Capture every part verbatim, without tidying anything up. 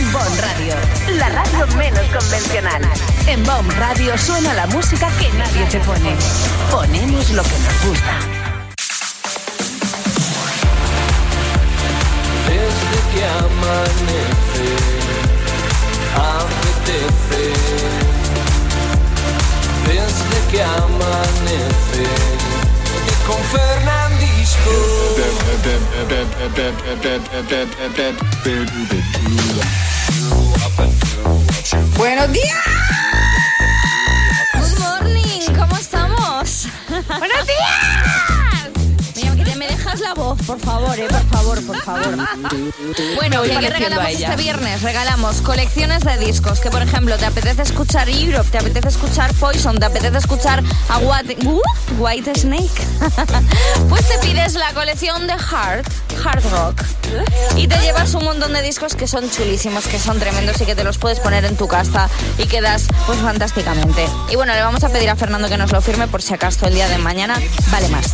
Bon Radio, la radio menos convencional. En Bon Radio suena la música que nadie te pone. Ponemos lo que nos gusta. Desde que amanece, apetece. Desde que amanece, con Fernandisco. ¡Buenos días! Good morning, ¿cómo estamos? ¡Buenos días! Mira, que te me dejas la voz, por favor, eh, por favor, por favor. Bueno, ¿y qué regalamos este viernes? Regalamos colecciones de discos, que por ejemplo, te apetece escuchar Europe, te apetece escuchar Poison, te apetece escuchar a White, uh, White Snake. Pues te pides la colección de Hard, Hard Rock. Y te llevas un montón de discos que son chulísimos, que son tremendos y que te los puedes poner en tu casa y quedas pues fantásticamente. Y bueno, le vamos a pedir a Fernando que nos lo firme por si acaso el día de mañana vale más.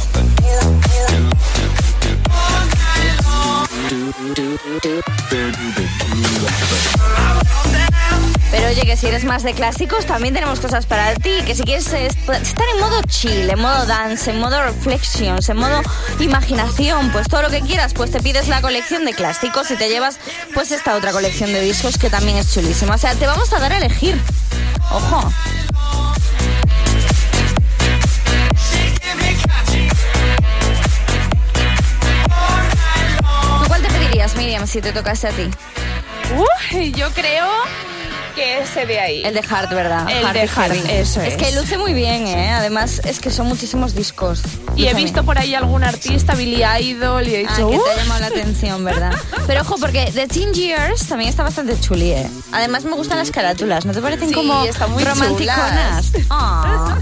Pero oye, que si eres más de clásicos también tenemos cosas para ti, que si quieres estar en modo chill, en modo dance, en modo reflections, en modo imaginación, pues todo lo que quieras, pues te pides la colección de clásicos y te llevas pues esta otra colección de discos que también es chulísima. O sea, te vamos a dar a elegir. Ojo. ¿Tú cuál te pedirías, Miriam, si te tocase a ti? Uh, yo creo que ese de ahí. El de Hard, ¿verdad? El Hard de Hard, Heavy. eso es. Es que luce muy bien, ¿eh? Además, es que son muchísimos discos. Y Luce he visto bien. por ahí algún artista, Billy Idol, y he dicho... Ah, que uh. te ha llamado la atención, ¿verdad? Pero ojo, porque The Teen Years también está bastante chuli, ¿eh? Además, me gustan las carátulas. ¿No te parecen Sí, como están muy romanticonas? chulas. Ah.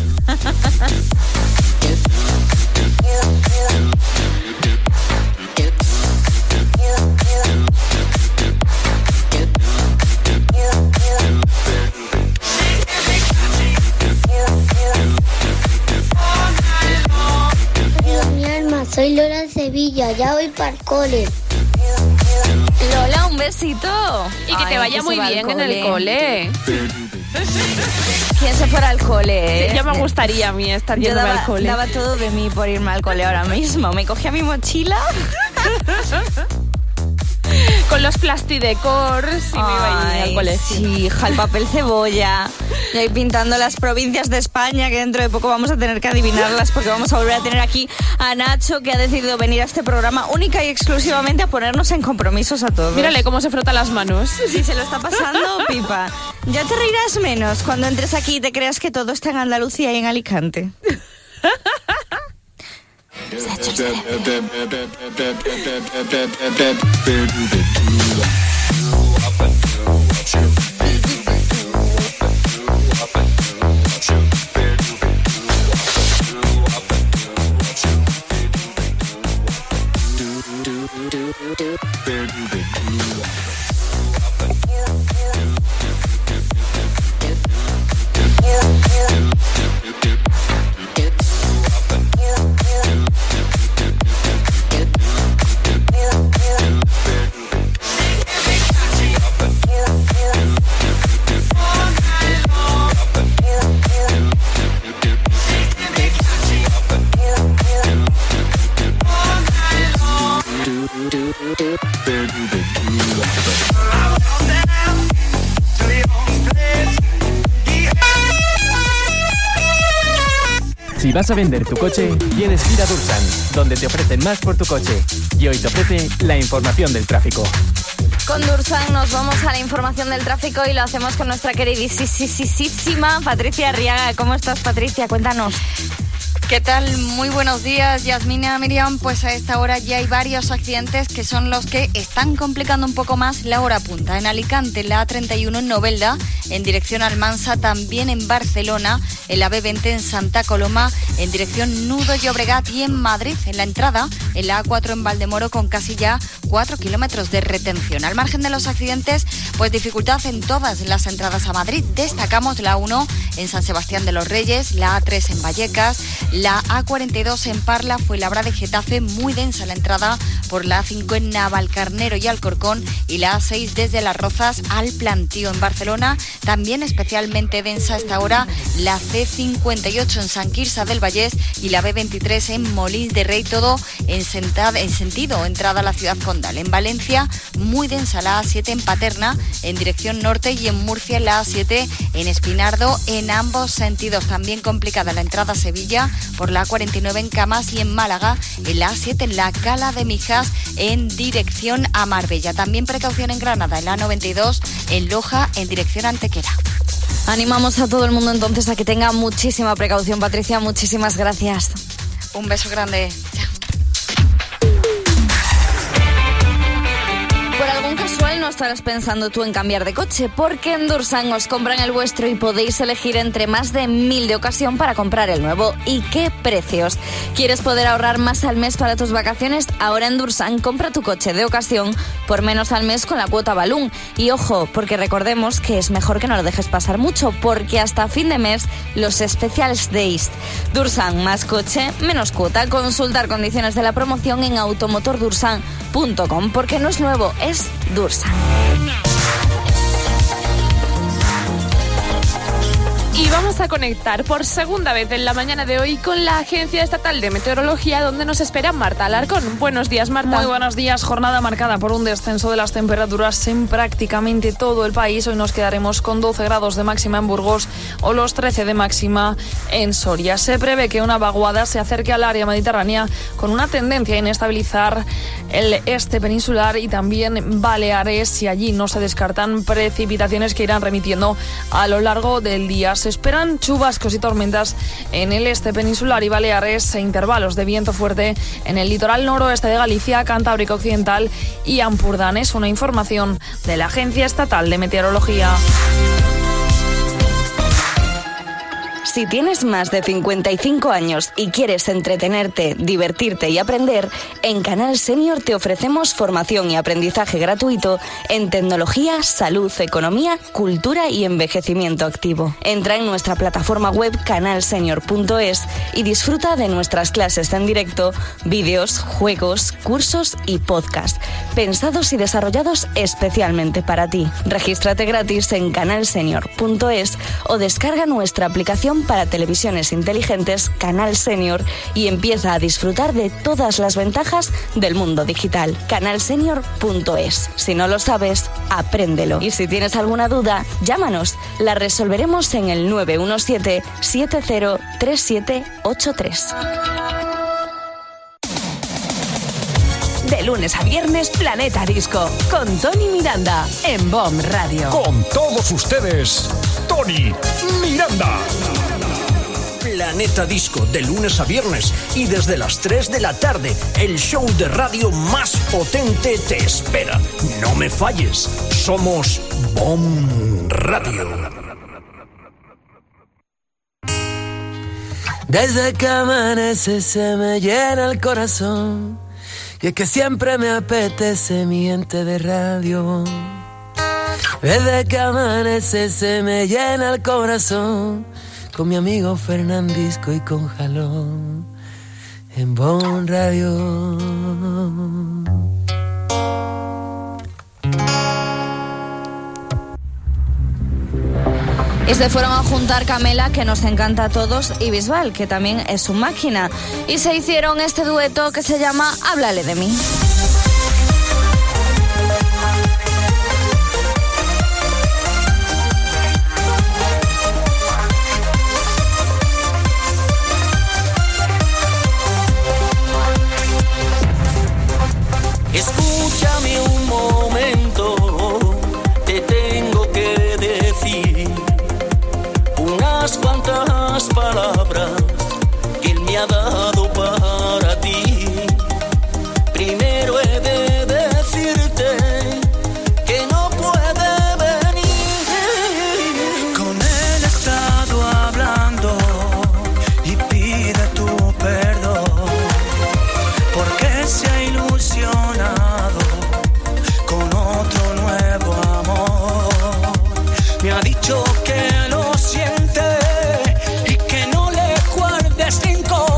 Mi alma, soy Lola de Sevilla, ya voy para el cole. Lola, un besito. Y que Ay, te vaya se muy va al bien en el cole. ¿Quién se fuera al cole? Sí, ya me gustaría a mí estar Yo yéndome daba, al cole. daba todo de mí por irme al cole ahora mismo. Me cogía mi mochila. Con los plastidecors y me iba a ir al colegio. Sí, hija, el papel cebolla. Y ahí pintando las provincias de España, que dentro de poco vamos a tener que adivinarlas porque vamos a volver a tener aquí a Nacho, que ha decidido venir a este programa única y exclusivamente a ponernos en compromisos a todos. Mírale cómo se frota las manos. Sí, se lo está pasando pipa. Ya te reirás menos cuando entres aquí y te creas que todo está en Andalucía y en Alicante. Se ha hecho este. Si vas a vender tu coche, tienes que ir a Dursan, donde te ofrecen más por tu coche. Y hoy te ofrece la información del tráfico. Con Dursan nos vamos a la información del tráfico y lo hacemos con nuestra queridísima Patricia Arriaga. ¿Cómo estás, Patricia? Cuéntanos. ¿Qué tal? Muy buenos días, Yasmina, Miriam. Pues a esta hora ya hay varios accidentes que son los que están complicando un poco más la hora punta. En Alicante, en la A treinta y uno en Novelda, en dirección Almansa, también en Barcelona, en la B veinte en Santa Coloma, en dirección Nudo Llobregat y en Madrid, en la entrada, en la A cuatro en Valdemoro, con casi ya cuatro kilómetros de retención. Al margen de los accidentes, pues dificultad en todas las entradas a Madrid. Destacamos la uno en San Sebastián de los Reyes, la A tres en Vallecas, La A cuarenta y dos en Parla, Fuenlabrada de Getafe, muy densa la entrada por la A cinco en Navalcarnero y Alcorcón, y la A seis desde Las Rozas al Plantío en Barcelona, también especialmente densa hasta ahora la C cincuenta y ocho en Sant Quirze del Vallès y la B veintitrés en Molins de Rey, todo en, sentada, en sentido entrada a la ciudad condal. En Valencia, muy densa la A siete en Paterna en dirección norte, y en Murcia la A siete en Espinardo en ambos sentidos. También complicada la entrada a Sevilla por la A cuarenta y nueve en Camas, y en Málaga en la A siete en la Cala de Mijas en dirección a Marbella. También precaución en Granada en la A noventa y dos en Loja en dirección a Antequera. Animamos a todo el mundo entonces a que tenga muchísima precaución. Patricia, muchísimas gracias. Un beso grande. Chao. Por algún casual no estarás pensando tú en cambiar de coche, porque en Dursan os compran el vuestro y podéis elegir entre más de mil de ocasión para comprar el nuevo. ¿Y qué precios? ¿Quieres poder ahorrar más al mes para tus vacaciones? Ahora en Dursan compra tu coche de ocasión por menos al mes con la cuota Balloon. Y ojo, porque recordemos que es mejor que no lo dejes pasar mucho, porque hasta fin de mes los Special Days. Dursan, más coche, menos cuota. Consultar condiciones de la promoción en automotor dursan punto com, porque no es nuevo, es Dursan. Y vamos a conectar por segunda vez en la mañana de hoy con la Agencia Estatal de Meteorología, donde nos espera Marta Alarcón. Buenos días, Marta. Muy buenos días. Jornada marcada por un descenso de las temperaturas en prácticamente todo el país. Hoy nos quedaremos con doce grados de máxima en Burgos o los trece de máxima en Soria. Se prevé que una vaguada se acerque al área mediterránea con una tendencia a inestabilizar el este peninsular y también Baleares, y allí no se descartan precipitaciones que irán remitiendo a lo largo del día. Se esperan chubascos y tormentas en el este peninsular y Baleares e intervalos de viento fuerte en el litoral noroeste de Galicia, Cantábrico Occidental y Ampurdán. Es una información de la Agencia Estatal de Meteorología. Si tienes más de cincuenta y cinco años y quieres entretenerte, divertirte y aprender, en Canal Senior te ofrecemos formación y aprendizaje gratuito en tecnología, salud, economía, cultura y envejecimiento activo. Entra en nuestra plataforma web canal senior punto es y disfruta de nuestras clases en directo, vídeos, juegos, cursos y podcast, pensados y desarrollados especialmente para ti. Regístrate gratis en canal senior punto es o descarga nuestra aplicación para televisiones inteligentes Canal Senior y empieza a disfrutar de todas las ventajas del mundo digital. canal senior punto es. Si no lo sabes, apréndelo. Y si tienes alguna duda, llámanos. La resolveremos en el nueve uno siete, siete cero tres siete ocho tres. De lunes a viernes, Planeta Disco, con Tony Miranda, en B O M Radio. Con todos ustedes, Tony Miranda. Planeta Disco, de lunes a viernes y desde las tres de la tarde, el show de radio más potente te espera. No me falles, somos B O M Radio. Desde que amanece se me llena el corazón, y es que siempre me apetece mi ente de radio. Desde que amanece se me llena el corazón, con mi amigo Fernandisco y con Jalón en B O M Radio. Y se fueron a juntar Camela, que nos encanta a todos, y Bisbal, que también es su máquina. Y se hicieron este dueto que se llama Háblale de mí. Escúchame un momento, te tengo que decir unas cuantas palabras que él me ha dado para ti. Primero he de decirte que no puede venir. Con él he estado hablando y pide tu perdón, porque se ha ilusionado con otro nuevo amor. Me ha dicho que lo siente y que no le guardes rencor.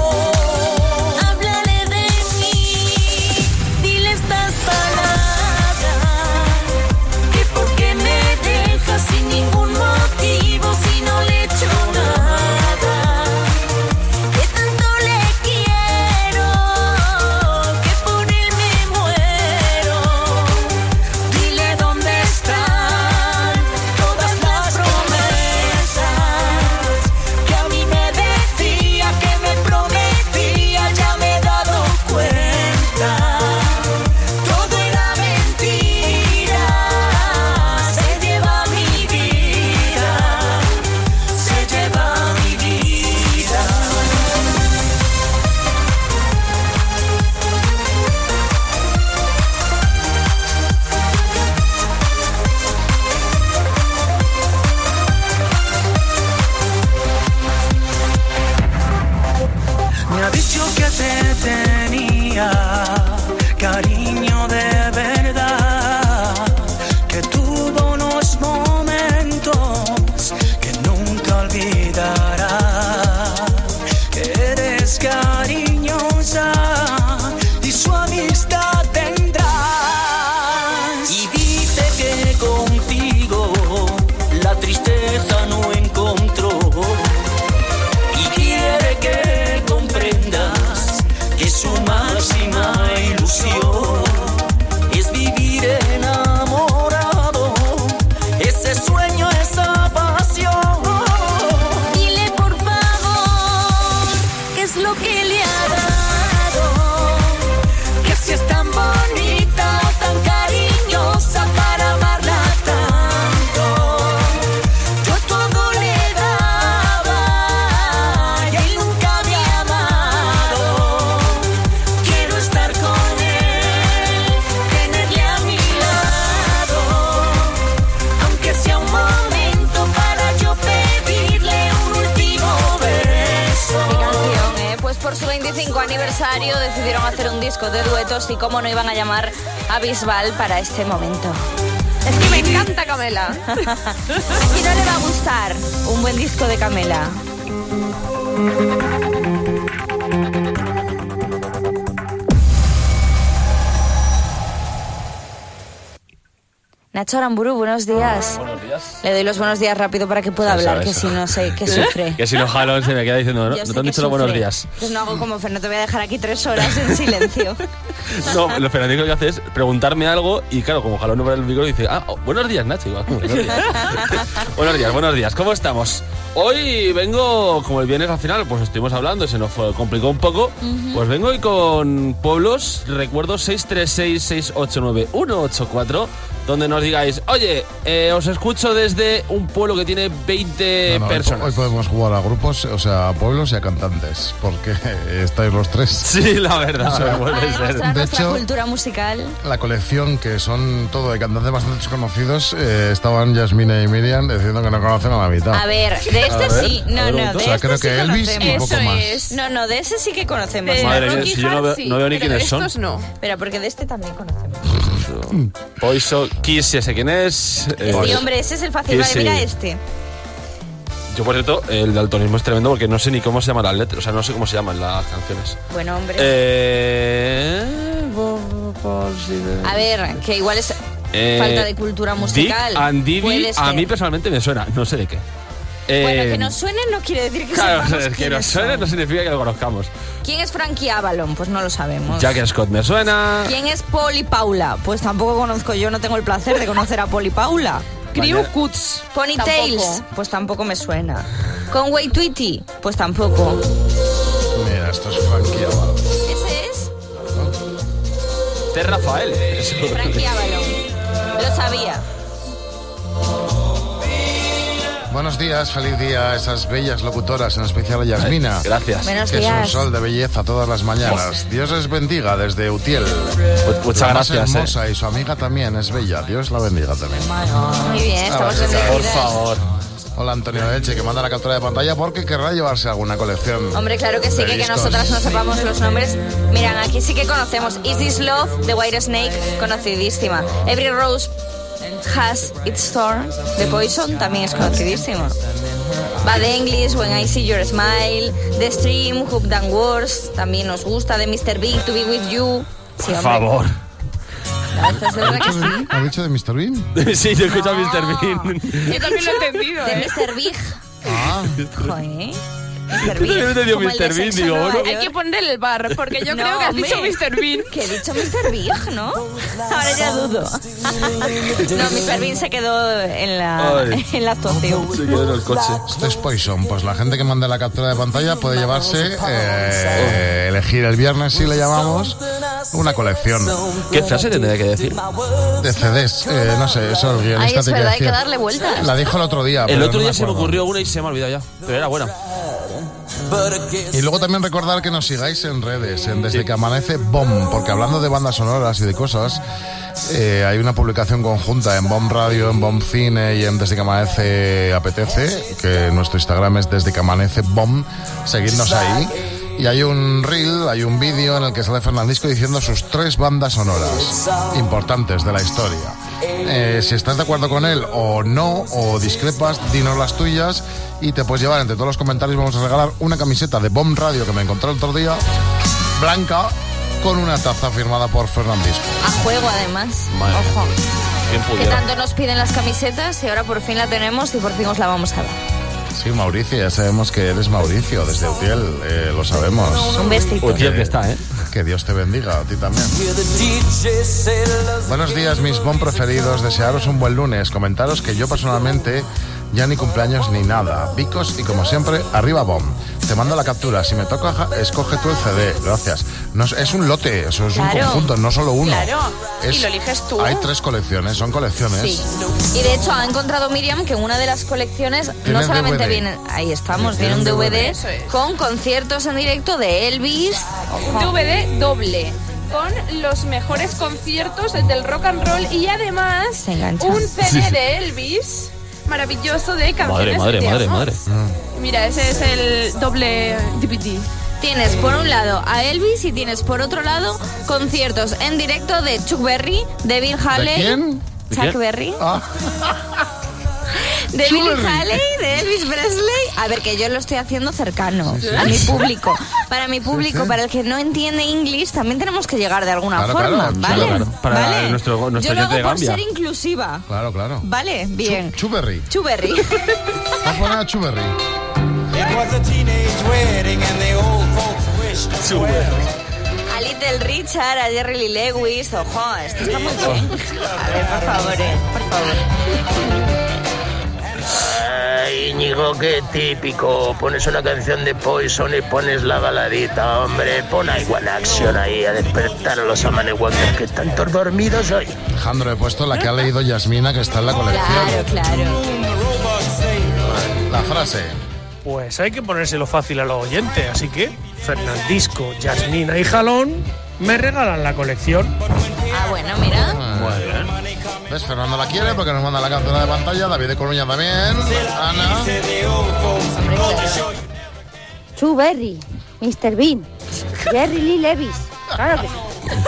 veinticinco aniversario decidieron hacer un disco de duetos y cómo no iban a llamar a Bisbal para este momento. Es que me encanta Camela. ¿A quién no le va a gustar un buen disco de Camela? Nacho Aramburu, buenos días. Buenos días. Le doy los buenos días rápido para que pueda Eso, hablar, eso. que si no sé, que sufre. Que si no jalo se me queda diciendo, no, Yo no sé te han que dicho los buenos sufre. días. Pues no hago como Fer, no te voy a dejar aquí tres horas en silencio. No, lo Fernando que hace es preguntarme algo y claro, como jaló no para el micro dice, ah, oh, buenos días Nacho. Igual, buenos días. buenos días, buenos días, ¿cómo estamos? Hoy vengo, como el viernes al final, pues estuvimos hablando y se nos fue, complicó un poco, uh-huh. Pues vengo hoy con pueblos, recuerdo seis tres seis, seis ocho nueve, uno ocho cuatro, donde nos digáis, oye, eh, os escucho desde un pueblo que tiene veinte no, no, personas. Hoy, hoy podemos jugar a grupos, o sea, a pueblos y a cantantes, porque estáis los tres. Sí, la verdad, o sea, puede ser. De hecho, cultura musical. La colección, que son todo de cantantes bastante desconocidos, eh, estaban Yasmina y Miriam diciendo que no conocen a la mitad. A ver, de este ver, sí, no, no, de o sea, este creo sí que Elvis conocemos. un poco Eso más. Es. No, no, de ese sí que conocemos. De Madre mía, si yo no veo, sí, no veo ni quiénes son. No. Pero porque de este también conocemos. Poison, Kiss, ya sé quién es. Eh, sí, hombre, ese es el fácil. Vale, mira este. Yo, por cierto, el daltonismo es tremendo porque no sé ni cómo se llaman las letras, o sea, no sé cómo se llaman las canciones. Bueno, hombre. Eh... A ver, que igual es eh, falta de cultura musical. Dick and Divi, a mí personalmente me suena, no sé de qué. Eh, bueno, que nos suene no quiere decir que claro, sepamos es que nos suene son. No significa que lo conozcamos. ¿Quién es Frankie Avalon? Pues no lo sabemos. Jack Scott me suena. ¿Quién es Paul y Paula? Pues tampoco conozco, yo no tengo el placer de conocer a Paul y Paula. Crew Cuts. Ponytails, pues tampoco me suena. Conway Twitty, pues tampoco. Mira, esto es Frankie Avalon. ¿Ese es? Este es Rafael. Frankie Avalon. Lo sabía. Buenos días, feliz día a esas bellas locutoras, en especial a Yasmina. Gracias. Buenos que días. es un sol de belleza todas las mañanas. Dios les bendiga desde Utiel. Muchas la gracias. Más hermosa eh. y su amiga también es bella. Dios la bendiga también. Muy bien, estamos bendecidas. Por favor. Hola Antonio Elche, que manda la captura de pantalla porque querrá llevarse alguna colección. Hombre, claro que sí, que, que nosotras no sepamos los nombres. Miran, aquí sí que conocemos Is This Love, de White Snake, conocidísima. Every Rose Has Its Thorn, de Poison, también es conocidísimo. Bad English, When I See Your Smile, The Stream, Hope Than Words, también nos gusta. De mister Big, To Be With You. Sí, por favor. No, ¿estás segura que sí? ¿Has dicho de mister Bean? Sí, yo he escuchado a mister Bean. Yo también lo he entendido. De ¿eh? mister Big. Ah. Joder. Yo también he entendido mister Bean, digo, bueno. Hay que ponerle el bar, porque yo No, creo que has hombre. dicho mister Bean. Que he dicho mister Big, ¿no? Ahora ya dudo. No, mister Bean se quedó en la, en la actuación. Se quedó en el coche. Esto es Poison, pues la gente que mande la captura de pantalla puede llevarse, eh, elegir el viernes, si le llamamos, una colección. ¿Qué frase tendría que decir? De C Ds, eh, no sé, eso el guionista Ay, es tiene verdad, que hay que decir. darle vueltas. La dijo el otro día. El pero otro no día se me acuerdo. ocurrió una y se me ha olvidado ya, pero era buena. Y luego también recordar que nos sigáis en redes, en Desde que Amanece BOM, porque hablando de bandas sonoras y de cosas, eh, hay una publicación conjunta en BOM Radio, en BOM Cine y en Desde que Amanece Apetece, que nuestro Instagram es Desde que Amanece BOM, seguidnos ahí. Y hay un reel, hay un vídeo en el que sale Fernandisco diciendo sus tres bandas sonoras importantes de la historia. Eh, si estás de acuerdo con él o no, o discrepas, dinos las tuyas y te puedes llevar entre todos los comentarios. Vamos a regalar una camiseta de BOM Radio que me encontré el otro día, blanca, con una taza firmada por Fernandisco. A juego, además. Madre Ojo. ¿Quién Que pudiera? tanto nos piden las camisetas y ahora por fin la tenemos y por fin os la vamos a dar. Sí, Mauricio, ya sabemos que eres Mauricio desde Utiel, eh, lo sabemos. Un besito. Utiel que está, ¿eh? Que Dios te bendiga, a ti también. Buenos días, mis BOM preferidos. Desearos un buen lunes. Comentaros que yo personalmente ya ni cumpleaños ni nada. Picos y como siempre, arriba BOM. Te mando la captura. Si me toca, escoge tú el C D. Gracias. No, es, es un lote, eso es Claro. un conjunto, no solo uno. Claro. Es- Y lo eliges tú. Hay tres colecciones, son colecciones. Sí. Y de hecho ha encontrado Miriam que una de las colecciones Tiene no solamente D V D. viene, ahí estamos, Tiene viene un D V D Eso es. con conciertos en directo de Elvis. Ojo. D V D doble. Con los mejores conciertos del rock and roll y además Se engancha. un C D de Elvis maravilloso de canciones Madre, madre, de madre, amor. madre. Mira, ese es el doble D V D. tienes por un lado a Elvis y tienes por otro lado conciertos en directo de Chuck Berry, de Bill Haley. ¿De quién? Chuck ¿De quién? Berry. Ah. De Billie Holiday, de Elvis Presley. A ver, que yo lo estoy haciendo cercano sí. a mi público. Para mi público, Sí, sí. para el que no entiende inglés, también tenemos que llegar de alguna Claro, forma, claro, ¿vale? claro. Para ¿Vale? nuestro- nuestro yo lo hago oyente de por Gambia. ser inclusiva. Claro, claro. ¿Vale? Bien. Chu- Chuberry. Chuberry. Vamos a poner a Chuberry. A Little Richard, a Jerry Lee Lewis. Ojo, esto está muy bien. A ver, por favor, eh, por favor. Ay, Íñigo, qué típico. Pones una canción de Poison y pones la baladita, hombre. Pon ahí One Action ahí a despertar a los Amanewalkers que están todos dormidos hoy. Alejandro, he puesto la que ha leído Yasmina, que está en la colección. Claro, claro. La frase. Pues hay que ponérselo fácil a los oyentes, así que Fernandisco, Yasmina y Jalón me regalan la colección. Ah, bueno, mira. Muy bien. ¿Ves? Fernando la quiere porque nos manda la captura de pantalla. David de Coruña también. Ana. Chu Berry, mister Bean, Jerry Lee Lewis. Claro que sí.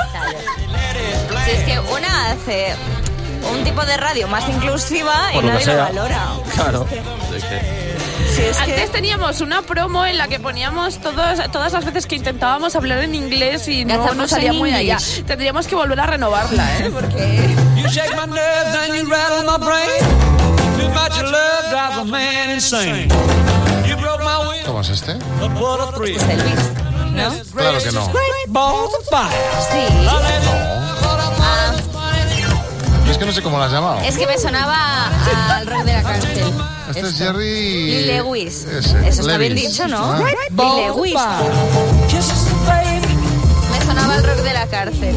Si es que una hace un tipo de radio más inclusiva y Por lo que nadie lo sea. valora. Claro. Si es que... Antes teníamos una promo en la que poníamos todos, todas las veces que intentábamos hablar en inglés y no Gazapos nos salía en muy allá. English. Tendríamos que volver a renovarla, ¿eh? Porque... You shake my nerves and you rattle my brain. Too much love drives a man insane. You broke my will. ¿Cómo es este? But what a thrill. Es Elvis, ¿no? Claro que no. Balls of fire. Sí. Ah, Es que no sé cómo la has llamado. es que me sonaba al rock de la cárcel. Este es Esto. Jerry... Lee Lewis. Ese. Eso está bien Levis. dicho, ¿no? Ah. Lee Lewis. Me sonaba el rock de la cárcel.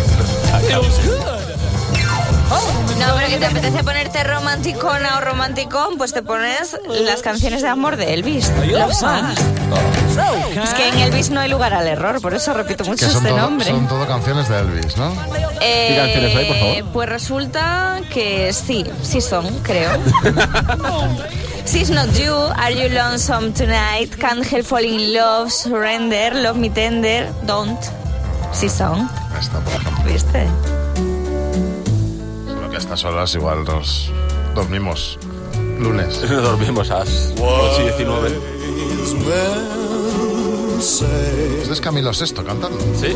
No, pero que te apetece ponerte romanticona o romanticón, pues te pones las canciones de amor de Elvis. Love songs. Es que en Elvis no hay lugar al error, por eso repito mucho Que son este todo, nombre. son todo canciones de Elvis, ¿no? Eh, ¿Qué canciones hay, por favor? Pues resulta que sí, sí son, creo. She's Not You, Are You Lonesome Tonight, Can't Help Falling in Love, Surrender, Love Me Tender, Don't. Sí son. Esta, por ejemplo. ¿Viste? Solo que a estas horas igual nos dormimos lunes. Nos dormimos a las ocho y diecinueve. Este es Camilo Sesto cantando. Sí.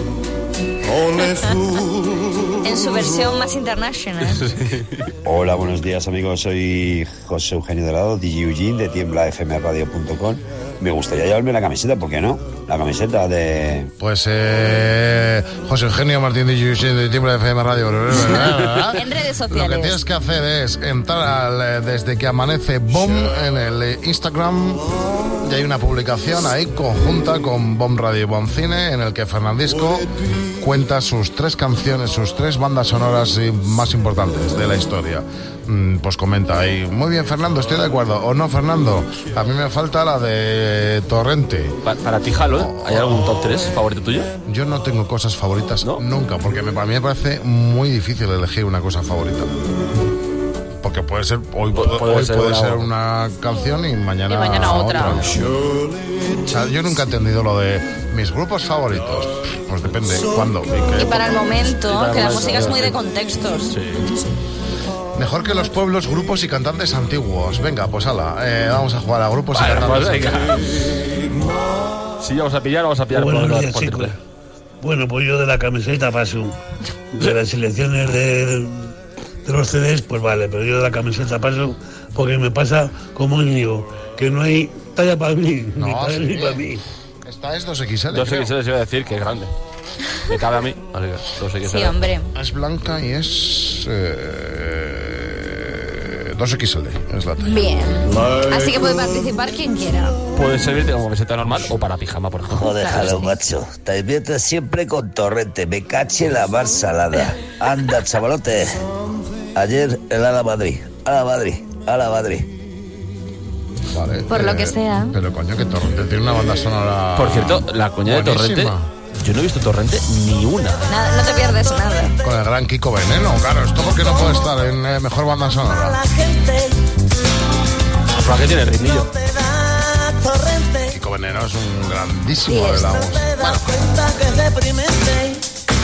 En su versión más internacional. Hola, buenos días amigos, soy José Eugenio Dorado, D J Eugene de tiembla f m radio punto com. Me gustaría llevarme la camiseta, ¿por qué no? La camiseta de... Pues eh, José Eugenio Martín de Yusi de Tiembla F M Radio. En redes Lo que sociales. tienes que hacer es entrar al, eh, desde que amanece B O M en el eh, Instagram y hay una publicación ahí conjunta con B O M Radio y B O M Cine en el que Fernandisco cuenta sus tres canciones, sus tres bandas sonoras eh, más importantes de la historia. Mm, Pues comenta ahí, muy bien Fernando, estoy de acuerdo. O no Fernando, a mí me falta la de Torrente. Pa- Para ti, Jalo, ¿hay algún top tres favorito tuyo? Yo no tengo cosas favoritas nunca, porque me, para mí me parece muy difícil elegir una cosa favorita. Porque puede ser hoy, puede, puede hoy ser puede una- ser una canción y mañana, Y mañana otra. O sea, yo nunca he entendido lo de mis grupos favoritos. Pues depende cuándo. Y qué Y para el momento, Y para el que la momento, música es muy sí. de contextos. Mejor que los pueblos, grupos y cantantes antiguos. Venga, pues ala, eh, vamos a jugar a grupos Vale, y cantantes pues venga. antiguos. Si vamos a pillar, vamos a pillar Buenos por, días, por chicos. triple. Bueno, pues yo de la camiseta paso. De las selecciones de, de los C Ds, pues vale, pero yo de la camiseta paso porque me pasa como Íñigo, que no hay talla para mí, No, ni para él sí. ni para mí. Esta es dos equis ele. Dos creo. X L iba a decir que es grande. Me cabe a mí. Así que dos X L. Sí, hombre. Es blanca y es... Eh, dos equis ele, es la talla. Bien. Así que puede participar quien quiera. Puede servirte como camiseta normal o para pijama, por ejemplo. Joder, jalo, macho. Te inviertes siempre con Torrente. Me cache la mar salada. Anda, chavalote. Ayer el Ala Madrid. Ala Madrid. Ala Madrid. Vale, Por lo que sea. Pero coño, que Torrente tiene una banda sonora... Por cierto, la coña de Torrente. buenísima. Yo no he visto Torrente ni una. Nada, no te pierdes nada. Con el gran Kiko Veneno, claro. Esto porque no puede estar en eh, mejor banda sonora. ¿Para qué tiene ritmillo? Kiko Veneno es un grandísimo de la voz. Te das cuenta que es deprimente.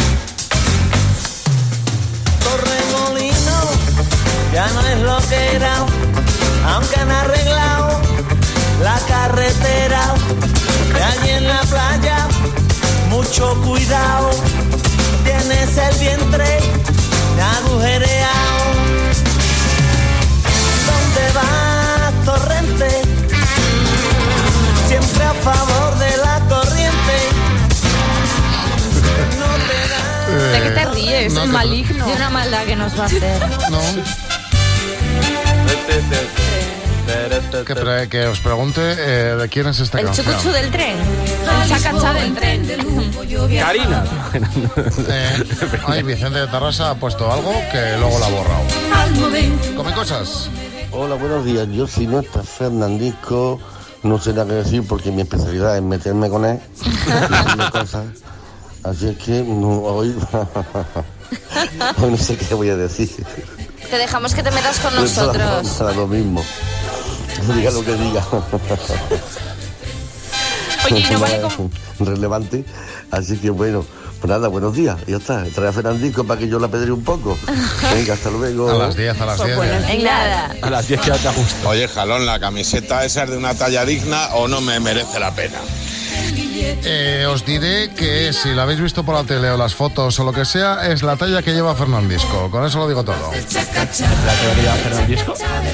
Torremolino ya no es lo que era, aunque han arreglado la carretera. De allí en la playa, mucho cuidado, tienes el vientre agujereado. ¿Dónde vas, Torrente? Siempre a favor de la corriente. No te da... ¿De qué te ríes? no Es te- maligno. De una maldad que nos va a hacer. No. Que, pre- que os pregunte eh, de quién es esta El canción. chucuchú del tren. El chacachá del tren. Karina. Eh, ay, Vicente de Tarrasa ha puesto algo que luego la ha borrado. Come cosas. Hola, buenos días. Yo, si no está Fernandisco, no sé nada que decir porque mi especialidad es meterme con él y decirme cosas. Así es que no, hoy, hoy no sé qué voy a decir. Te dejamos que te metas con Pues para- nosotros. Para lo mismo. Diga lo que diga. Oye, y no vale Nada relevante. Así que bueno, pues nada, buenos días. Y ya está. Trae a Fernandisco para que yo la pedre un poco. Venga, hasta luego. A las diez, a las diez. En nada. A las diez quédate a gusto. Oye, Jalón, ¿la camiseta esa es de una talla digna o no me merece la pena? Eh, os diré que si la habéis visto por la tele o las fotos o lo que sea, es la talla que lleva Fernandisco. Con eso lo digo todo. ¿La teoría de Fernandisco?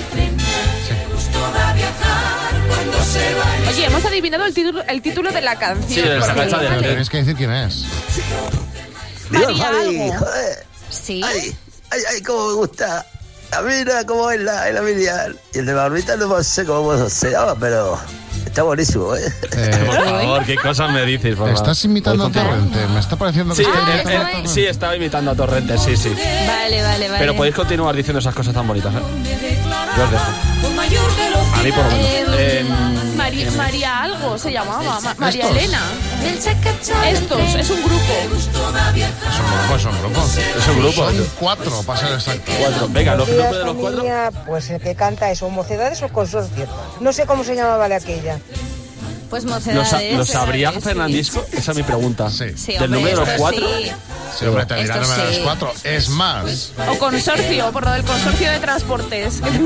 Oye, hemos adivinado el título, el título de la canción. Sí, del chacachá del tren. Tenéis que decir quién es. Dios, María Javi, algo. joder. Sí. Ay, ay, ay, cómo me gusta. La mira cómo es la, la miliar. Y el de Barbita no sé cómo se llama, pero está buenísimo, ¿eh? Eh, Por favor, qué cosas me dices, por favor. ¿Estás imitando a ¿Podéis continuar? Torrente? Me está pareciendo que Sí, estás eh, imitando a eh, Torrente. sí, estaba imitando a Torrente, sí, sí. Vale, vale, vale. Pero podéis continuar diciendo esas cosas tan bonitas, ¿eh? Yo os dejo. A mí por lo menos. Eh, María, María algo se llamaba. Ma- María ¿Estos? Elena. Estos, es un grupo. Es un grupo, es un grupo. Es un grupo. Son cuatro, para ser exacto. Cuatro. Venga, los grupos de los cuatro. Familia, pues el que canta es o Mocedades o Consorcio. No sé cómo se llamaba de aquella. Pues ¿Lo, mocedades. sa- ¿lo sabría Fernandisco? Esa es mi pregunta. Sí. Sí, ¿Del hombre, número de los esto cuatro? sí. Sí, hombre, te dirán Esto número de sí. los cuatro. Es más, O consorcio, por lo del consorcio de transportes. te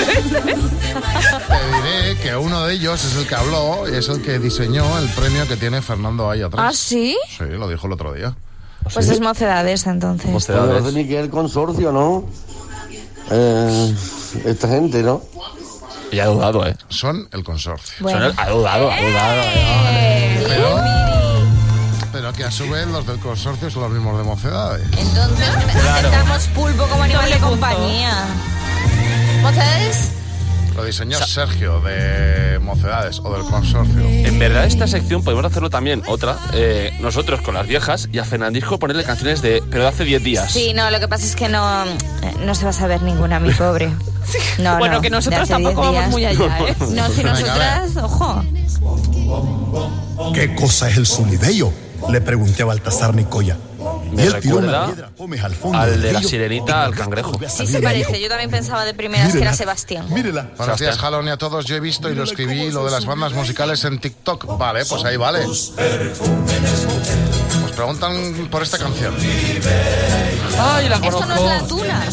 diré que uno de ellos es el que habló y es el que diseñó el premio que tiene Fernando ahí atrás. ¿Ah, sí? Sí, lo dijo el otro día. Pues es mocedades, entonces. Bueno, no tenía que ir el consorcio, ¿no? Eh, esta gente, ¿no? Y ha dudado, ¿eh? Son el consorcio. Son el- ha dudado, ha dudado. eh. Pero, pero que a su vez los del consorcio son los mismos de Mocedades. Entonces aceptamos pulpo como animal de compañía. ¿Mocedades? Lo diseñó Sergio de Mocedades o del consorcio. En verdad esta sección podemos hacerlo también, otra, eh, nosotros con las viejas y a Fernandisco ponerle canciones de, pero de hace diez días. Sí, no, lo que pasa es que no, no se va a saber ninguna, mi pobre. No, Bueno, no, que de nosotros hace tampoco diez vamos días. muy allá, ¿eh? No, si Venga, nosotras, ojo. ¿Qué cosa es el sonideyo? Le pregunté a Baltasar Nicoya. Me Y él tiró recuerda una piedra, Gómez, al fondo al del de la río, sirenita, al cangrejo. Sí se parece, yo también pensaba de primeras que era Sebastián. Mírela. Buenos días, Jalón, y a todos. Yo he visto y lo escribí lo de las bandas musicales en TikTok. Vale, pues ahí vale. Os preguntan por esta canción. Ay, la Esto no es la tuna.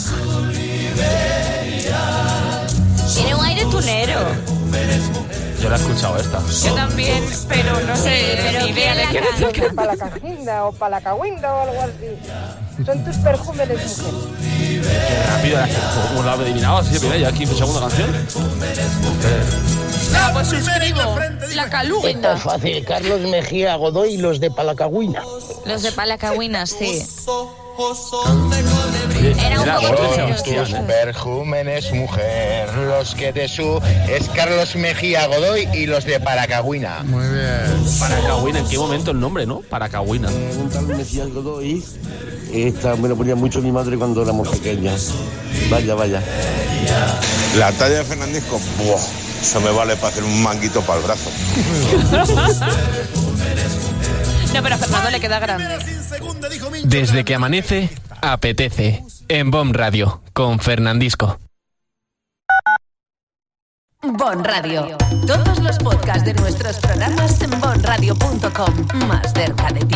Tiene un aire tunero. Yo la he escuchado esta. Yo también, pero no sé, pero ni idea ¿quién de la quién es la Que Palacajinda o Palacagüinda o algo así. Son tus perfumes, mujer. Qué rápido, ¿cómo la he adivinado? Así de primera, ya aquí, segunda canción. No, pues suscribo. La calúgina. Está fácil. Carlos Mejía Godoy y los de Palacagüina. Los de Palacagüinas, sí. Era un poco Tus perjúmenes, mujer, los que te su... Es Carlos Mejía Godoy y los de Paracagüina. Muy bien. Paracagüina, ¿en qué momento el nombre, no? Paracagüina. Un tal Mesías Godoy. Esta me lo ponía mucho mi madre cuando éramos pequeñas. Vaya, vaya. La talla de Fernandisco, ¡buah! Eso me vale para hacer un manguito para el brazo. No, pero a Fernando le queda grande. Desde que amanece, apetece. En B O M Radio, con Fernandisco. Bon Radio. Todos los podcasts de nuestros programas en bon radio punto com. Más cerca de ti.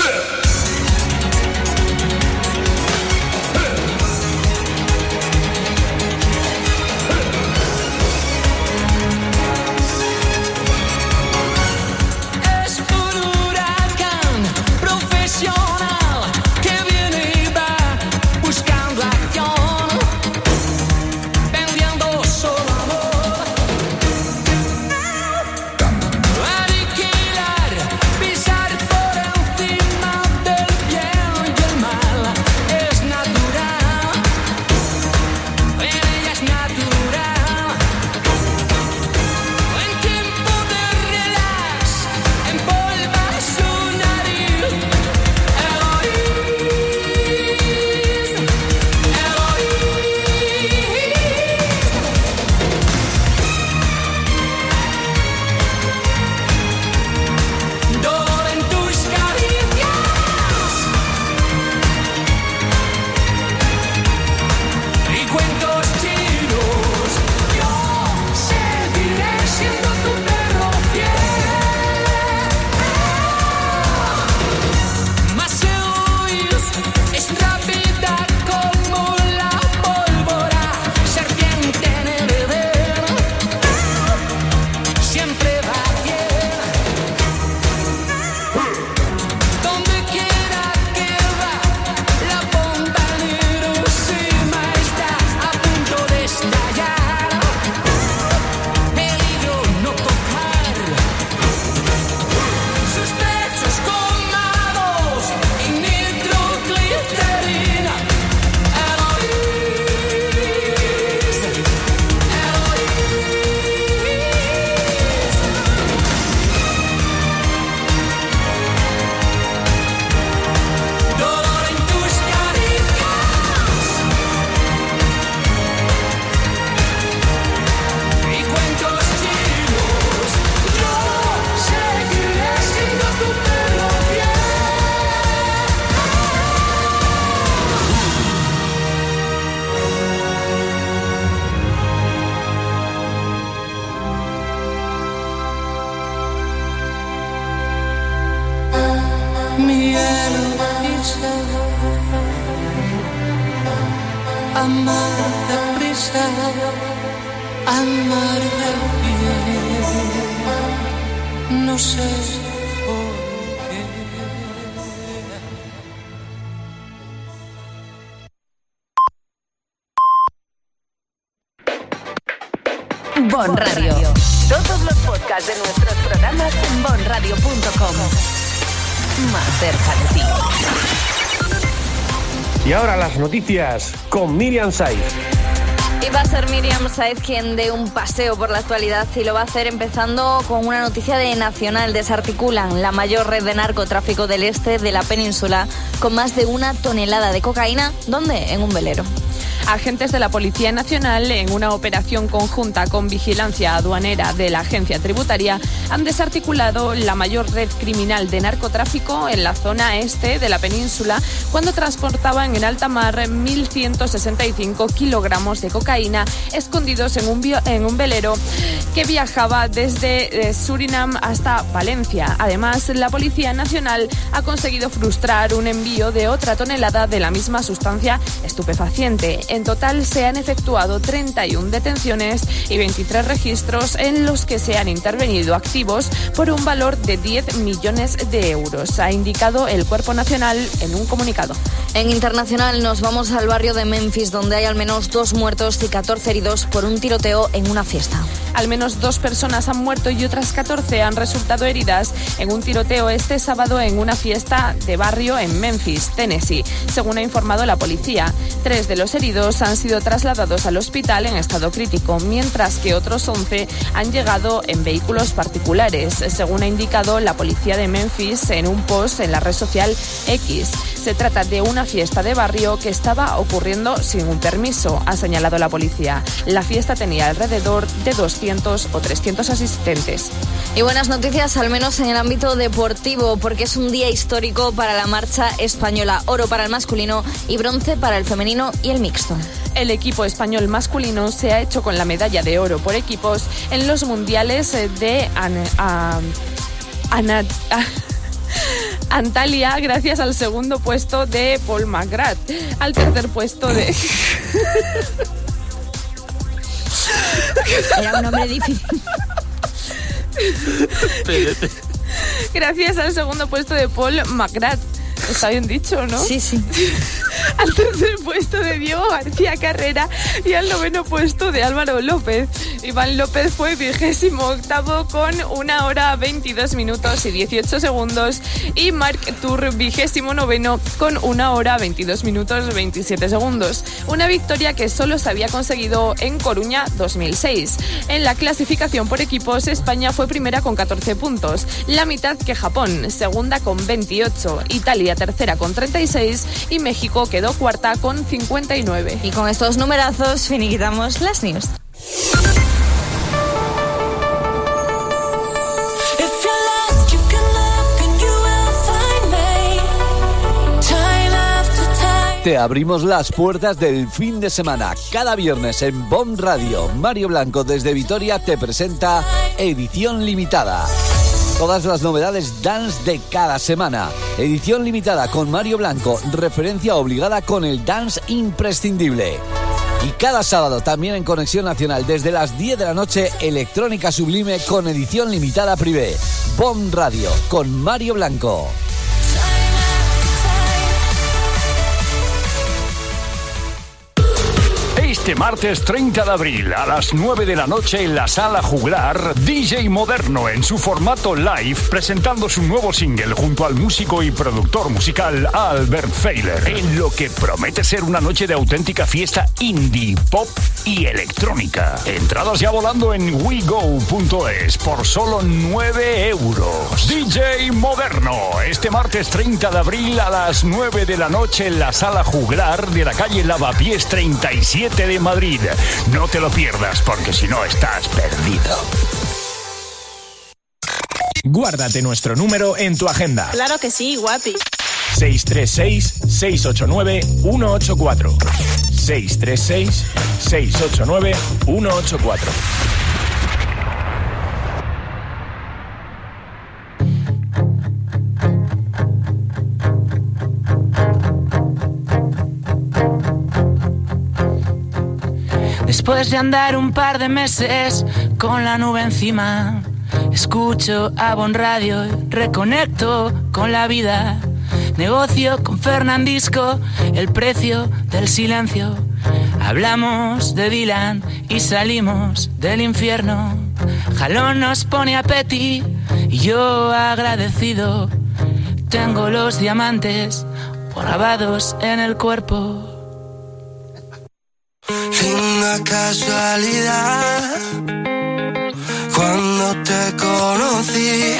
Amar deprisa, amar de pie, no sé por qué. Bon Radio. Todos los podcasts de nuestros programas en bon radio punto com. Más cerca de ti. Y ahora las noticias con Miriam Saiz. Y va a ser Miriam Saiz quien dé un paseo por la actualidad y lo va a hacer empezando con una noticia de Nacional. Desarticulan la mayor red de narcotráfico del este de la península con más de una tonelada de cocaína. ¿Dónde? En un velero. Agentes de la Policía Nacional, en una operación conjunta con vigilancia aduanera de la Agencia Tributaria, han desarticulado la mayor red criminal de narcotráfico en la zona este de la península cuando transportaban en alta mar mil ciento sesenta y cinco kilogramos de cocaína escondidos en un, bio, en un velero que viajaba desde eh, Surinam hasta Valencia. Además, la Policía Nacional ha conseguido frustrar un envío de otra tonelada de la misma sustancia estupefaciente. En total se han efectuado treinta y una detenciones y veintitrés registros en los que se han intervenido activos por un valor de diez millones de euros, ha indicado el Cuerpo Nacional en un comunicado. En internacional nos vamos al barrio de Memphis, donde hay al menos dos muertos y catorce heridos por un tiroteo en una fiesta. Al menos dos personas han muerto y otras catorce han resultado heridas en un tiroteo este sábado en una fiesta de barrio en Memphis, Tennessee, según ha informado la policía. Tres de los heridos han sido trasladados al hospital en estado crítico, mientras que otros once han llegado en vehículos particulares, según ha indicado la policía de Memphis en un post en la red social X. Se trata de una fiesta de barrio que estaba ocurriendo sin un permiso, ha señalado la policía. La fiesta tenía alrededor de doscientos o trescientos asistentes. Y buenas noticias, al menos en el ámbito deportivo, porque es un día histórico para la marcha española. Oro para el masculino y bronce para el femenino y el mixto. El equipo español masculino se ha hecho con la medalla de oro por equipos en los mundiales de An- a- Ana- a- Antalya gracias al segundo puesto de Paul McGrath, al tercer puesto de... Era un nombre difícil. Gracias al segundo puesto de Paul McGrath. Está bien dicho, ¿no? Sí, sí. Al tercer puesto de Diego García Carrera y al noveno puesto de Álvaro López. Iván López fue vigésimo octavo con una hora veintidós minutos y dieciocho segundos y Marc Tour vigésimo noveno con una hora veintidós minutos veintisiete segundos. Una victoria que solo se había conseguido en Coruña dos mil seis. En la clasificación por equipos, España fue primera con catorce puntos, la mitad que Japón, segunda con veintiocho, Italia tercera con treinta y seis y México quedó cuarta con cincuenta y nueve. Y con estos numerazos finiquitamos las news. Te abrimos las puertas del fin de semana. Cada viernes en B O M Radio, Mario Blanco desde Vitoria te presenta Edición Limitada. Todas las novedades dance de cada semana. Edición limitada con Mario Blanco, referencia obligada con el dance imprescindible. Y cada sábado también en Conexión Nacional desde las diez de la noche, Electrónica Sublime con edición limitada privé. B O M Radio con Mario Blanco. Este martes treinta de abril a las nueve de la noche en la Sala Juglar, D J Moderno en su formato live presentando su nuevo single junto al músico y productor musical Albert Feiler, en lo que promete ser una noche de auténtica fiesta indie, pop y electrónica. Entradas ya volando en wego punto es por solo nueve euros. D J Moderno, este martes treinta de abril a las nueve de la noche en la Sala Juglar de la calle Lavapiés treinta y siete de Madrid. No te lo pierdas porque si no estás perdido. Guárdate nuestro número en tu agenda. Claro que sí, guapi. seis tres seis, seis ocho nueve, uno ocho cuatro. seis tres seis, seis ocho nueve, uno ocho cuatro. Después de andar un par de meses con la nube encima, escucho a B O M Radio y reconecto con la vida. Negocio con Fernandisco el precio del silencio. Hablamos de Dylan y salimos del infierno. Jalón nos pone a Petty y yo agradecido. Tengo los diamantes grabados en el cuerpo. Linda casualidad, cuando te conocí,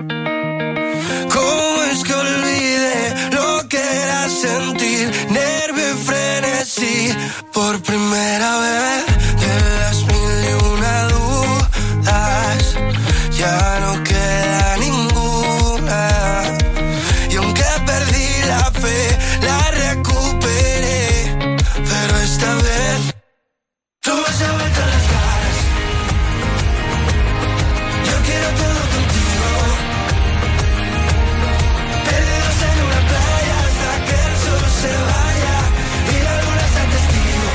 ¿cómo es que olvidé lo que era sentir nervio y frenesí? Por primera vez de las mil y una dudas, ya no queda ninguna. Y aunque perdí la fe, la recuperé, pero esta vez tú me has vuelto las caras. Yo quiero todo contigo, perdidos en una playa hasta que el sol se vaya y la luna sea testigo.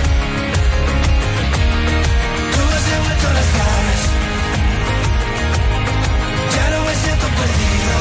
Tú me has vuelto las caras, ya no me siento perdido.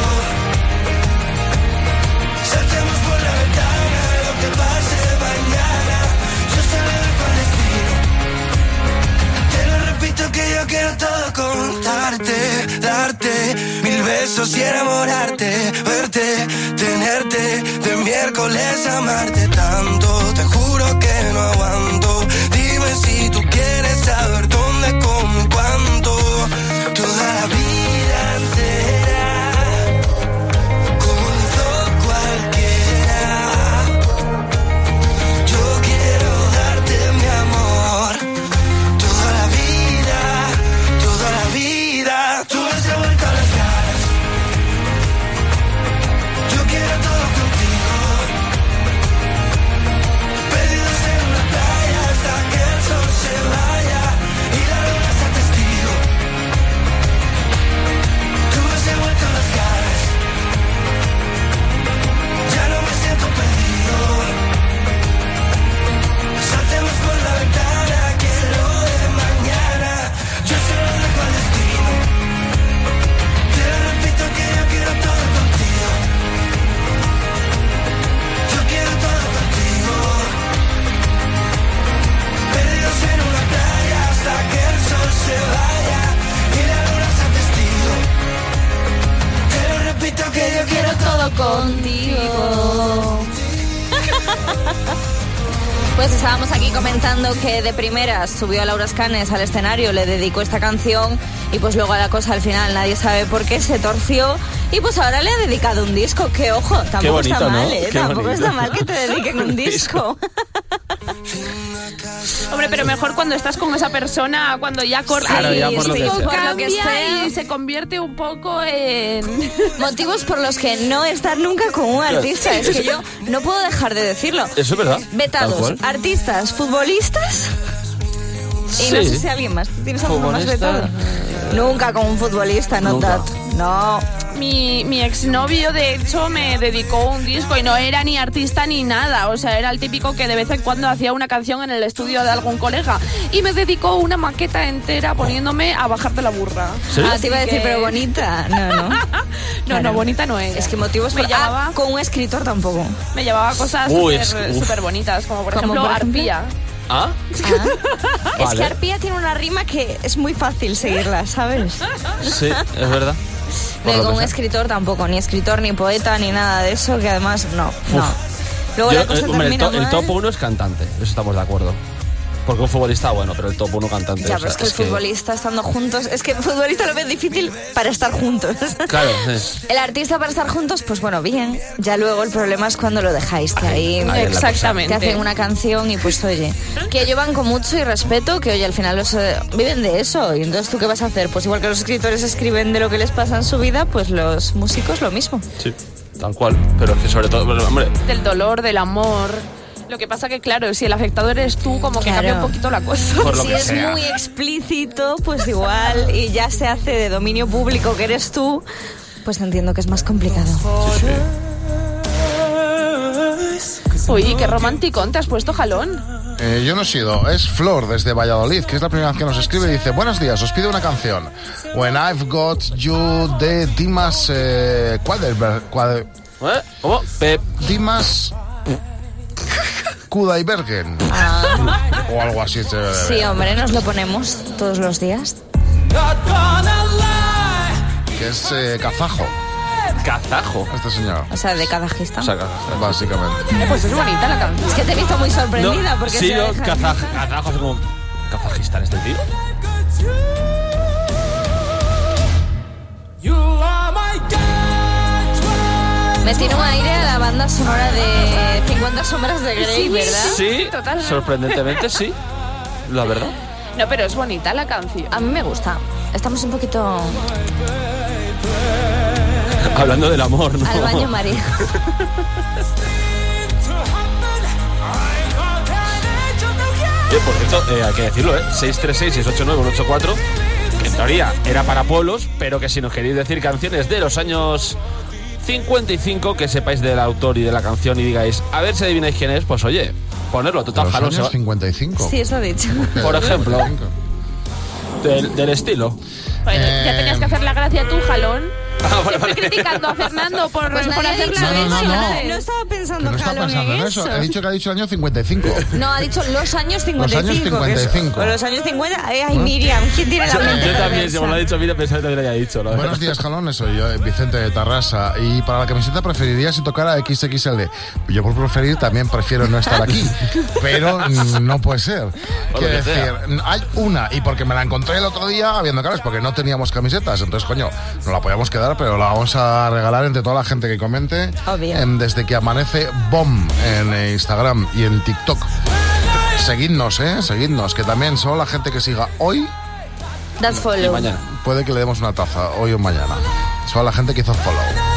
Saltemos por la ventana, lo que pase mañana, yo solo doy por destino. Te lo repito que yo quiero todo contarte, darte mil besos y enamorarte, verte, tenerte, de miércoles amarte tanto. Te juro que no aguanto. Dime si tú quieres saber dónde, cómo y cuánto. Toda la vida entera, como lo hizo cualquiera. Yo quiero darte mi amor, toda la vida, toda la vida. Tú me has vuelto las caras, yo quiero todo contigo, perdidos en una playa hasta Pues estábamos aquí comentando que de primeras subió a Laura Escanes al escenario, le dedicó esta canción y pues luego a la cosa al final nadie sabe por qué se torció y pues ahora le ha dedicado un disco, que ojo, tampoco bonito, está mal, ¿no? ¿eh? Tampoco bonito. Está mal que te dediquen un disco. Hombre, pero mejor cuando estás con esa persona, cuando ya corta claro, y ya por lo que sea. cambia y se convierte un poco en... Motivos por los que no estar nunca con un artista. Es que yo no puedo dejar de decirlo. Eso es verdad. Vetados, artistas, futbolistas... Y sí. No sé si alguien más. ¿Tienes algo más vetado? Nunca con un futbolista, no that. No. Mi, mi exnovio, de hecho, me dedicó un disco y no era ni artista ni nada. O sea, era el típico que de vez en cuando hacía una canción en el estudio de algún colega. Y me dedicó una maqueta entera poniéndome a bajarte la burra. ¿Sí? Ah, te iba a decir, que... pero bonita. No, no. no, claro. no, bonita no es. Es que motivos me llevaba... Ah, con un escritor tampoco. Me llevaba cosas súper bonitas, como por ejemplo, por ejemplo Arpía. ¿Ah? ¿Ah? Vale. Es que Arpía tiene una rima que es muy fácil seguirla, ¿sabes? Sí, es verdad. No, con un escritor tampoco, ni escritor, ni poeta, ni nada de eso, que además no, Uf. no. Luego Yo, la cosa eh, hombre, termina el, to, mal. el top uno es cantante, eso estamos de acuerdo. Porque un futbolista, bueno, pero el top uno cantante. Ya, o sea, pero es que es el que... futbolista estando juntos, es que el futbolista lo ve difícil para estar juntos. Claro, sí. El artista para estar juntos, pues bueno, bien. Ya luego el problema es cuando lo dejáis, que ahí, ahí exactamente te hacen una canción y pues oye, que llevan con mucho y respeto, que oye, al final los eh, viven de eso. Y entonces, ¿tú qué vas a hacer? Pues igual que los escritores escriben de lo que les pasa en su vida, pues los músicos lo mismo. Sí, tal cual. Pero es que sobre todo, hombre... Del dolor, del amor... Lo que pasa que, claro, si el afectado eres tú, como que claro. cambia un poquito la cosa. Si es sea. muy explícito, pues igual, y ya se hace de dominio público que eres tú, pues entiendo que es más complicado. Sí, sí. Uy, qué romántico, ¿te has puesto, Jalón? Eh, yo no he sido, es Flor desde Valladolid, que es la primera vez que nos escribe y dice: buenos días, os pido una canción. When I've Got You de Dimas eh, Quaderberg. Quader, ¿Eh? ¿Cómo? Pep. Dimas Kudaibergen. Ah. O algo así. Sí, hombre, nos lo ponemos todos los días. Que es eh, kazajo. ¿Kazajo? Este señor. O sea, de Kazajistán. O sea, básicamente. Eh, pues es bonita la canción. Es que te he visto muy sorprendida No, porque sí, se no, deja... kazaj, kazajo es como... ¿Kazajistán este tío? Me tiene un aire a la banda sonora de cincuenta sombras de Grey, ¿verdad? Sí, totalmente. Sorprendentemente sí. La verdad. No, pero es bonita la canción. A mí me gusta. Estamos un poquito... Hablando del amor, ¿no? Al baño María. Eh, por cierto, eh, hay que decirlo, ¿eh? seis tres seis, seis ocho nueve, uno ocho cuatro, que en teoría era para pueblos, pero que si nos queréis decir canciones de los años cincuenta y cinco, que sepáis del autor y de la canción y digáis, a ver si adivináis quién es, pues oye, ponerlo total. ¿Los Jalón años cincuenta y cinco? Sí, eso he dicho. Por ejemplo, del, del estilo. Bueno, Eh, ya tenías que hacer la gracia tú, Jalón. Ah, vale, Siempre vale. criticando a Fernando por, Pues por nadie ha hacer dicho la No, no, no, eso. no. Nadie- No estaba Que pensando no está Jalón pensando en en eso. eso. He dicho que ha dicho el año cincuenta y cinco. No, ha dicho los años cincuenta y cinco. Los años cincuenta y cinco. Pues los años cincuenta. Ay, ay, Miriam, ¿quién tiene la Yo, mente yo también, perversa? si me lo ha dicho, mira, pensaba que también lo había dicho. La Buenos verdad. días, Jalones, soy yo, Vicente de Tarrasa. Y para la camiseta preferiría si tocara equis equis ele. Yo por preferir también prefiero no estar aquí. Pero mm, no puede ser. Quiero que sea. decir, hay una, y porque me la encontré el otro día habiendo caras, porque no teníamos camisetas. Entonces, coño, no la podíamos quedar, pero la vamos a regalar entre toda la gente que comente. Obvio. En Desde que amanece BOM en eh, Instagram y en TikTok. Seguidnos, ¿eh? Seguidnos, que también solo la gente que siga hoy That follow. Y mañana. puede que le demos una taza, hoy o mañana. Solo la gente que hizo follow.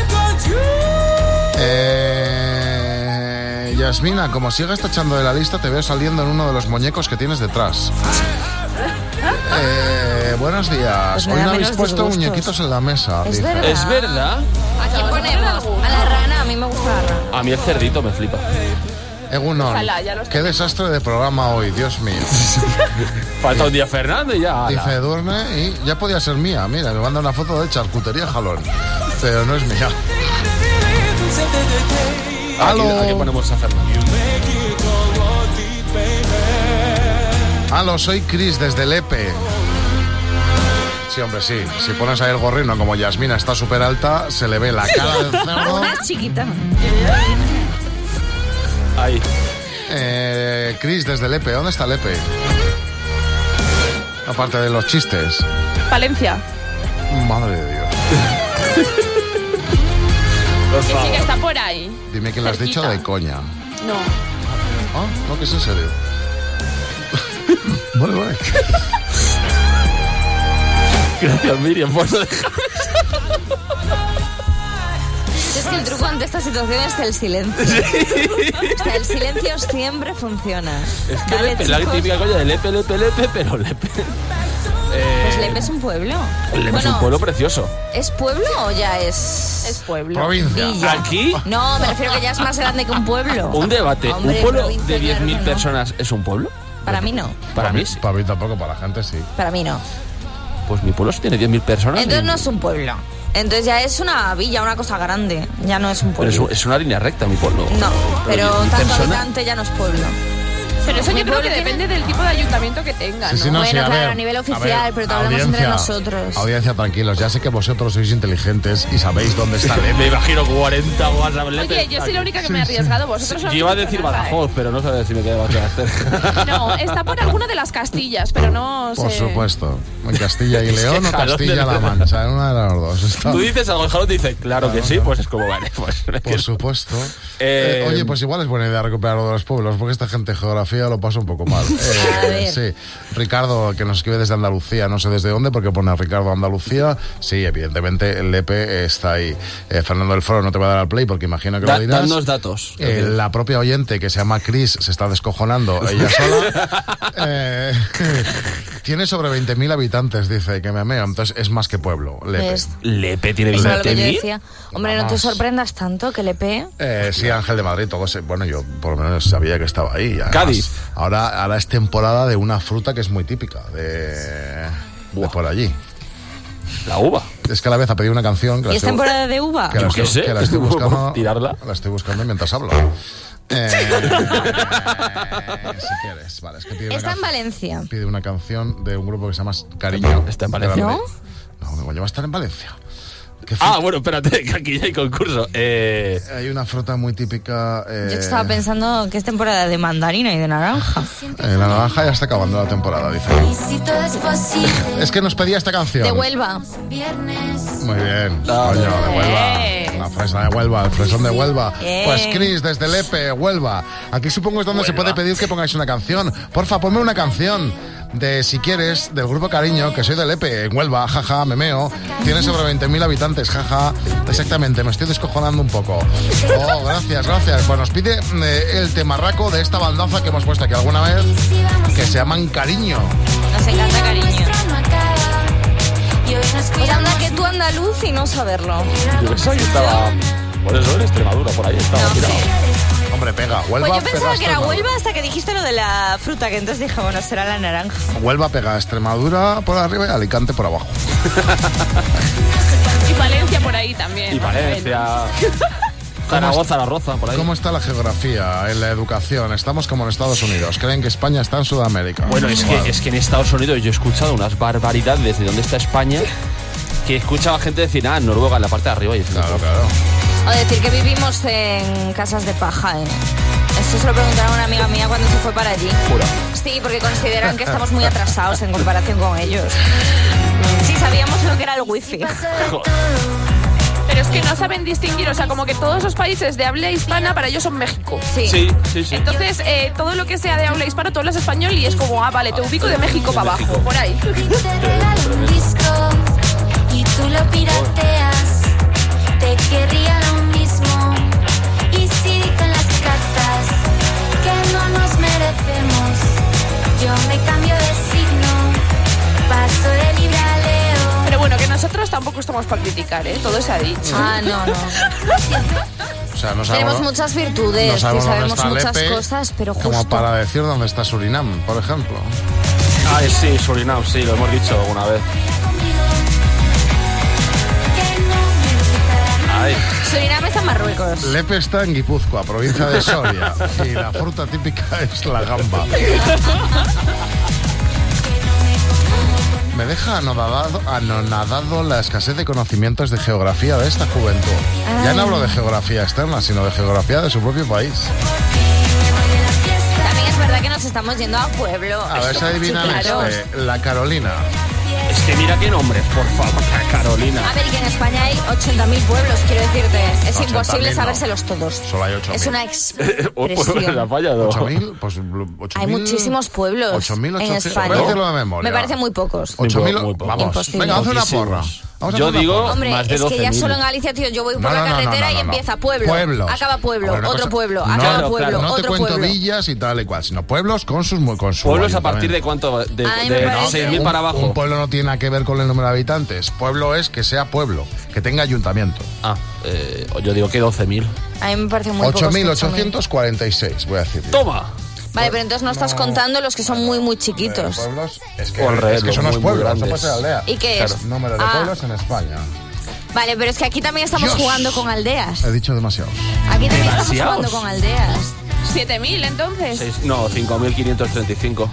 Eh, Yasmina, como sigas tachando de la lista, te veo saliendo en uno de los muñecos que tienes detrás. Eh, buenos días. Pues me Hoy da no habéis menos puesto disgustos. muñequitos en la mesa. Es dice. verdad. Es verdad. Aquí ponemos a la rana, a mí me gusta la rana. A mí el cerdito me flipa. Egunon, Ojalá, ya los qué desastre de programa hoy, Dios mío. Falta un día Fernando y ya. ala. Dice duerme y ya podía ser mía. Mira, me manda una foto de charcutería Jalón. Pero no es mía. Aquí, Aló. aquí ponemos a Fernando. Aló, soy Chris desde Lepe. Sí, hombre, sí. Si pones ahí el gorrino, como Yasmina está súper alta, se le ve la cara del cerdo. Una es chiquita. Ahí. Eh, Chris, desde Lepe. ¿Dónde está Lepe? Aparte de los chistes. Palencia. Madre de Dios. Que sí que está por ahí. Dime que lo has dicho de coña. No. Ah, no, que es en serio. Vale, vale. Gracias, Miriam, por no dejar. Es que el truco ante esta situación es el silencio. O sea, el silencio siempre funciona. Es que Vale, Lepe, la chicos. típica coña de Lepe, Lepe, Lepe, pero Lepe. Eh, Pues Lepe es un pueblo. Lepe Bueno, es un pueblo precioso. ¿es pueblo o ya es...? Es pueblo. Provincia. Villa. Aquí, No, me refiero que ya es más grande que un pueblo. un debate. Hombre, ¿Un pueblo provincia, de diez mil claro que no. personas es un pueblo? Para mí no. Para mí sí. Para mí tampoco, para la gente sí. Para mí no. Pues mi pueblo sí tiene diez mil personas. Entonces y- no es un pueblo. Entonces ya es una villa, una cosa grande. Ya no es un Pero pueblo. es, es una línea recta mi pueblo. No, pero diez mil tanto personas- habitante ya no es pueblo. Pero eso Mi yo creo que pueblo depende del tipo de ayuntamiento que tenga, Sí, ¿no? sí, no, Bueno, sí, a claro, ver, a nivel a oficial, ver, pero te hablamos entre nosotros. Audiencia, tranquilos. Ya sé que vosotros sois inteligentes y sabéis dónde está Lepe. Me imagino cuarenta WhatsApp Lepe. Oye, yo soy la única que me he arriesgado. Vosotros Yo no iba a habéis decir dicho nada, Badajoz, pero no sabía si me quedaba cerca. ¿eh? No, está por alguna de las Castillas, pero no sé. Por supuesto. En Castilla y Es que León o Jalón Castilla-La del- Mancha. En una de las dos. Está. Tú dices algo, el Jalón dice, claro que sí, pues es como vale. Pues, Por supuesto. Eh, Eh, oye, pues igual es buena idea recuperar lo de los pueblos, porque esta gente de geografía lo pasa un poco mal. Eh, A ver. Sí. Ricardo, que nos escribe desde Andalucía, no sé desde dónde, porque pone Ricardo Andalucía. Sí, evidentemente el Lepe está ahí. Eh, Fernando del Foro no te va a dar al play, porque imagino que Da- lo dirás. dadnos datos. Eh, la propia oyente, que se llama Chris, se está descojonando ella sola. Eh, tiene sobre veinte mil habitantes, dice, que me ameo. Entonces es más que pueblo, Lepe. ¿Ves? Lepe tiene Eso era lo veinte que yo mil. decía. Hombre, no te Vamos. sorprendas tanto que le pegue. Eh, sí, Ángel de Madrid, todo ese, bueno, yo por lo menos sabía que estaba ahí. Además, Cádiz. Ahora, ahora es temporada de una fruta que es muy típica de, de por allí. La uva. Es que a la vez ha pedido una canción que la ¿Y es estoy- temporada de uva? que la Yo qué estoy, sé, que la estoy buscando, tirarla. La estoy buscando mientras hablo. Eh, si quieres, vale, es que pide una, Está en canción- Valencia. pide una canción de un grupo que se llama Cariño. Está en Valencia. Grande. No, no, ya va a estar en Valencia. ¿Qué Ah, fruta? bueno, espérate, que aquí ya hay concurso. Eh, Hay una fruta muy típica. eh, Yo estaba pensando que es temporada de mandarina y de naranja. eh, la naranja ya está acabando la temporada, dice. Si todo es posible. Es que nos pedía esta canción. De Huelva. Viernes. Muy bien, coño, de Huelva. La fresa de Huelva, el fresón de Huelva. Eh. Pues Chris, desde Lepe, Huelva. Aquí supongo es donde se puede pedir que pongáis una canción. Porfa, ponme una canción de, si quieres, del grupo Cariño, que soy de Lepe, en Huelva, jaja, memeo. Tiene sobre veinte mil habitantes, jaja. Exactamente, me estoy descojonando un poco. Oh, gracias, gracias. Pues nos pide eh, el temarraco de esta bandaza que hemos puesto aquí alguna vez, que se llaman Cariño. Nos encanta cariño. Y hoy nos Pues cuidamos. anda que tú andaluz y no saberlo. yo pensaba que estaba. Por eso en Extremadura, por ahí estaba No, tirado. Hombre, pega, Huelva Pues yo pega pensaba a que era Extremadura. Huelva hasta que dijiste lo de la fruta, que entonces dije, bueno, será la naranja. Huelva pega a Extremadura por arriba y Alicante por abajo. Y Valencia por ahí también. Y más o menos. Valencia. Zaragoza, La Roza, por ahí. ¿Cómo está la geografía en la educación? Estamos como en Estados Unidos. Creen que España está en Sudamérica. Bueno, es que, es que en Estados Unidos yo he escuchado unas barbaridades de dónde está España que escuchaba gente decir, ah, Noruega en la parte de arriba. Y es Claro, claro. O decir que vivimos en casas de paja, ¿eh? Esto se lo preguntaron a una amiga mía cuando se fue para allí. Juro. Sí, porque consideran que estamos muy atrasados en comparación con ellos. Sí, sabíamos lo que era el wifi. Pero es que no saben distinguir, o sea, como que todos los países de habla hispana para ellos son México. Sí. Sí, sí, sí. Entonces, eh, todo lo que sea de habla hispana, todo lo es español y es como, ah, vale, te ubico de México para abajo, por ahí. Te regalo un disco y tú lo pirateas. Te querría lo mismo. Y si con las cartas que no nos merecemos, yo me cambio de signo, paso de Libra a Leo. Pero bueno, que nosotros tampoco estamos para criticar, ¿eh? Todo se ha dicho. Ah, no, no. O sea, no Tenemos sabemos, muchas virtudes no y sabemos dónde sabemos está muchas Lepe, cosas, pero como justo... para decir dónde está Surinam, por ejemplo. Ah, sí, Surinam, sí, lo hemos dicho alguna vez. Ay, Surinam está en Marruecos. Lepe está en Guipúzcoa, provincia de Soria, y la fruta típica es la gamba. Me deja anonadado, anonadado la escasez de conocimientos de geografía de esta juventud. Ya no hablo de geografía externa, sino de geografía de su propio país. verdad que nos estamos yendo a pueblo. A ver si adivinan Sí, claro. este. La Carolina. Es que mira qué nombres, por favor, la Carolina. A ver, que en España hay ochenta mil pueblos, quiero decirte. Es ochenta imposible mil no. sabérselos todos. Solo hay ocho mil. Es una expresión. ha fallado. ¿ocho mil? Pues ocho Hay mil. muchísimos pueblos ocho mil en ochocientos. España. Voy a decirlo de memoria. Me parece muy pocos. ocho mil. Muy poco. Vamos. Imposible. Venga, haz una Poquísimos. porra. Vamos a Yo hacer una digo porra. Hombre, más de es que ya doce mil. solo en Galicia, tío, yo voy por No, la no, no, carretera no, no, y no. empieza pueblo, Pueblos. acaba pueblo, A ver, una otro cosa- pueblo, no, acaba claro, pueblo, claro, No te otro cuento pueblo. villas y tal y cual, sino pueblos con sus con su ¿Pueblos a partir de ayuntamiento. cuánto? De, Ay, me de parece- seis mil para abajo. Un pueblo no tiene nada que ver con el número de habitantes. Pueblo es que sea pueblo, que tenga ayuntamiento. Ah, eh, yo digo que doce mil. A mí me parece muy ocho pocos. mil ocho mil. ochocientos cuarenta y seis, voy a decir. ¡Toma! Vale, pero entonces no estás contando los que son muy, muy chiquitos. Pueblos, es que, O al revés, es que los son los muy, muy pueblos, no grandes. puede ser aldea. ¿Y qué es? Claro, número de Ah. pueblos en España. Vale, pero es que aquí también estamos Dios. jugando con aldeas. He dicho demasiado. Aquí también estamos ¿Demasiados? jugando con aldeas. siete mil entonces. Seis- no, cinco mil quinientos treinta y cinco.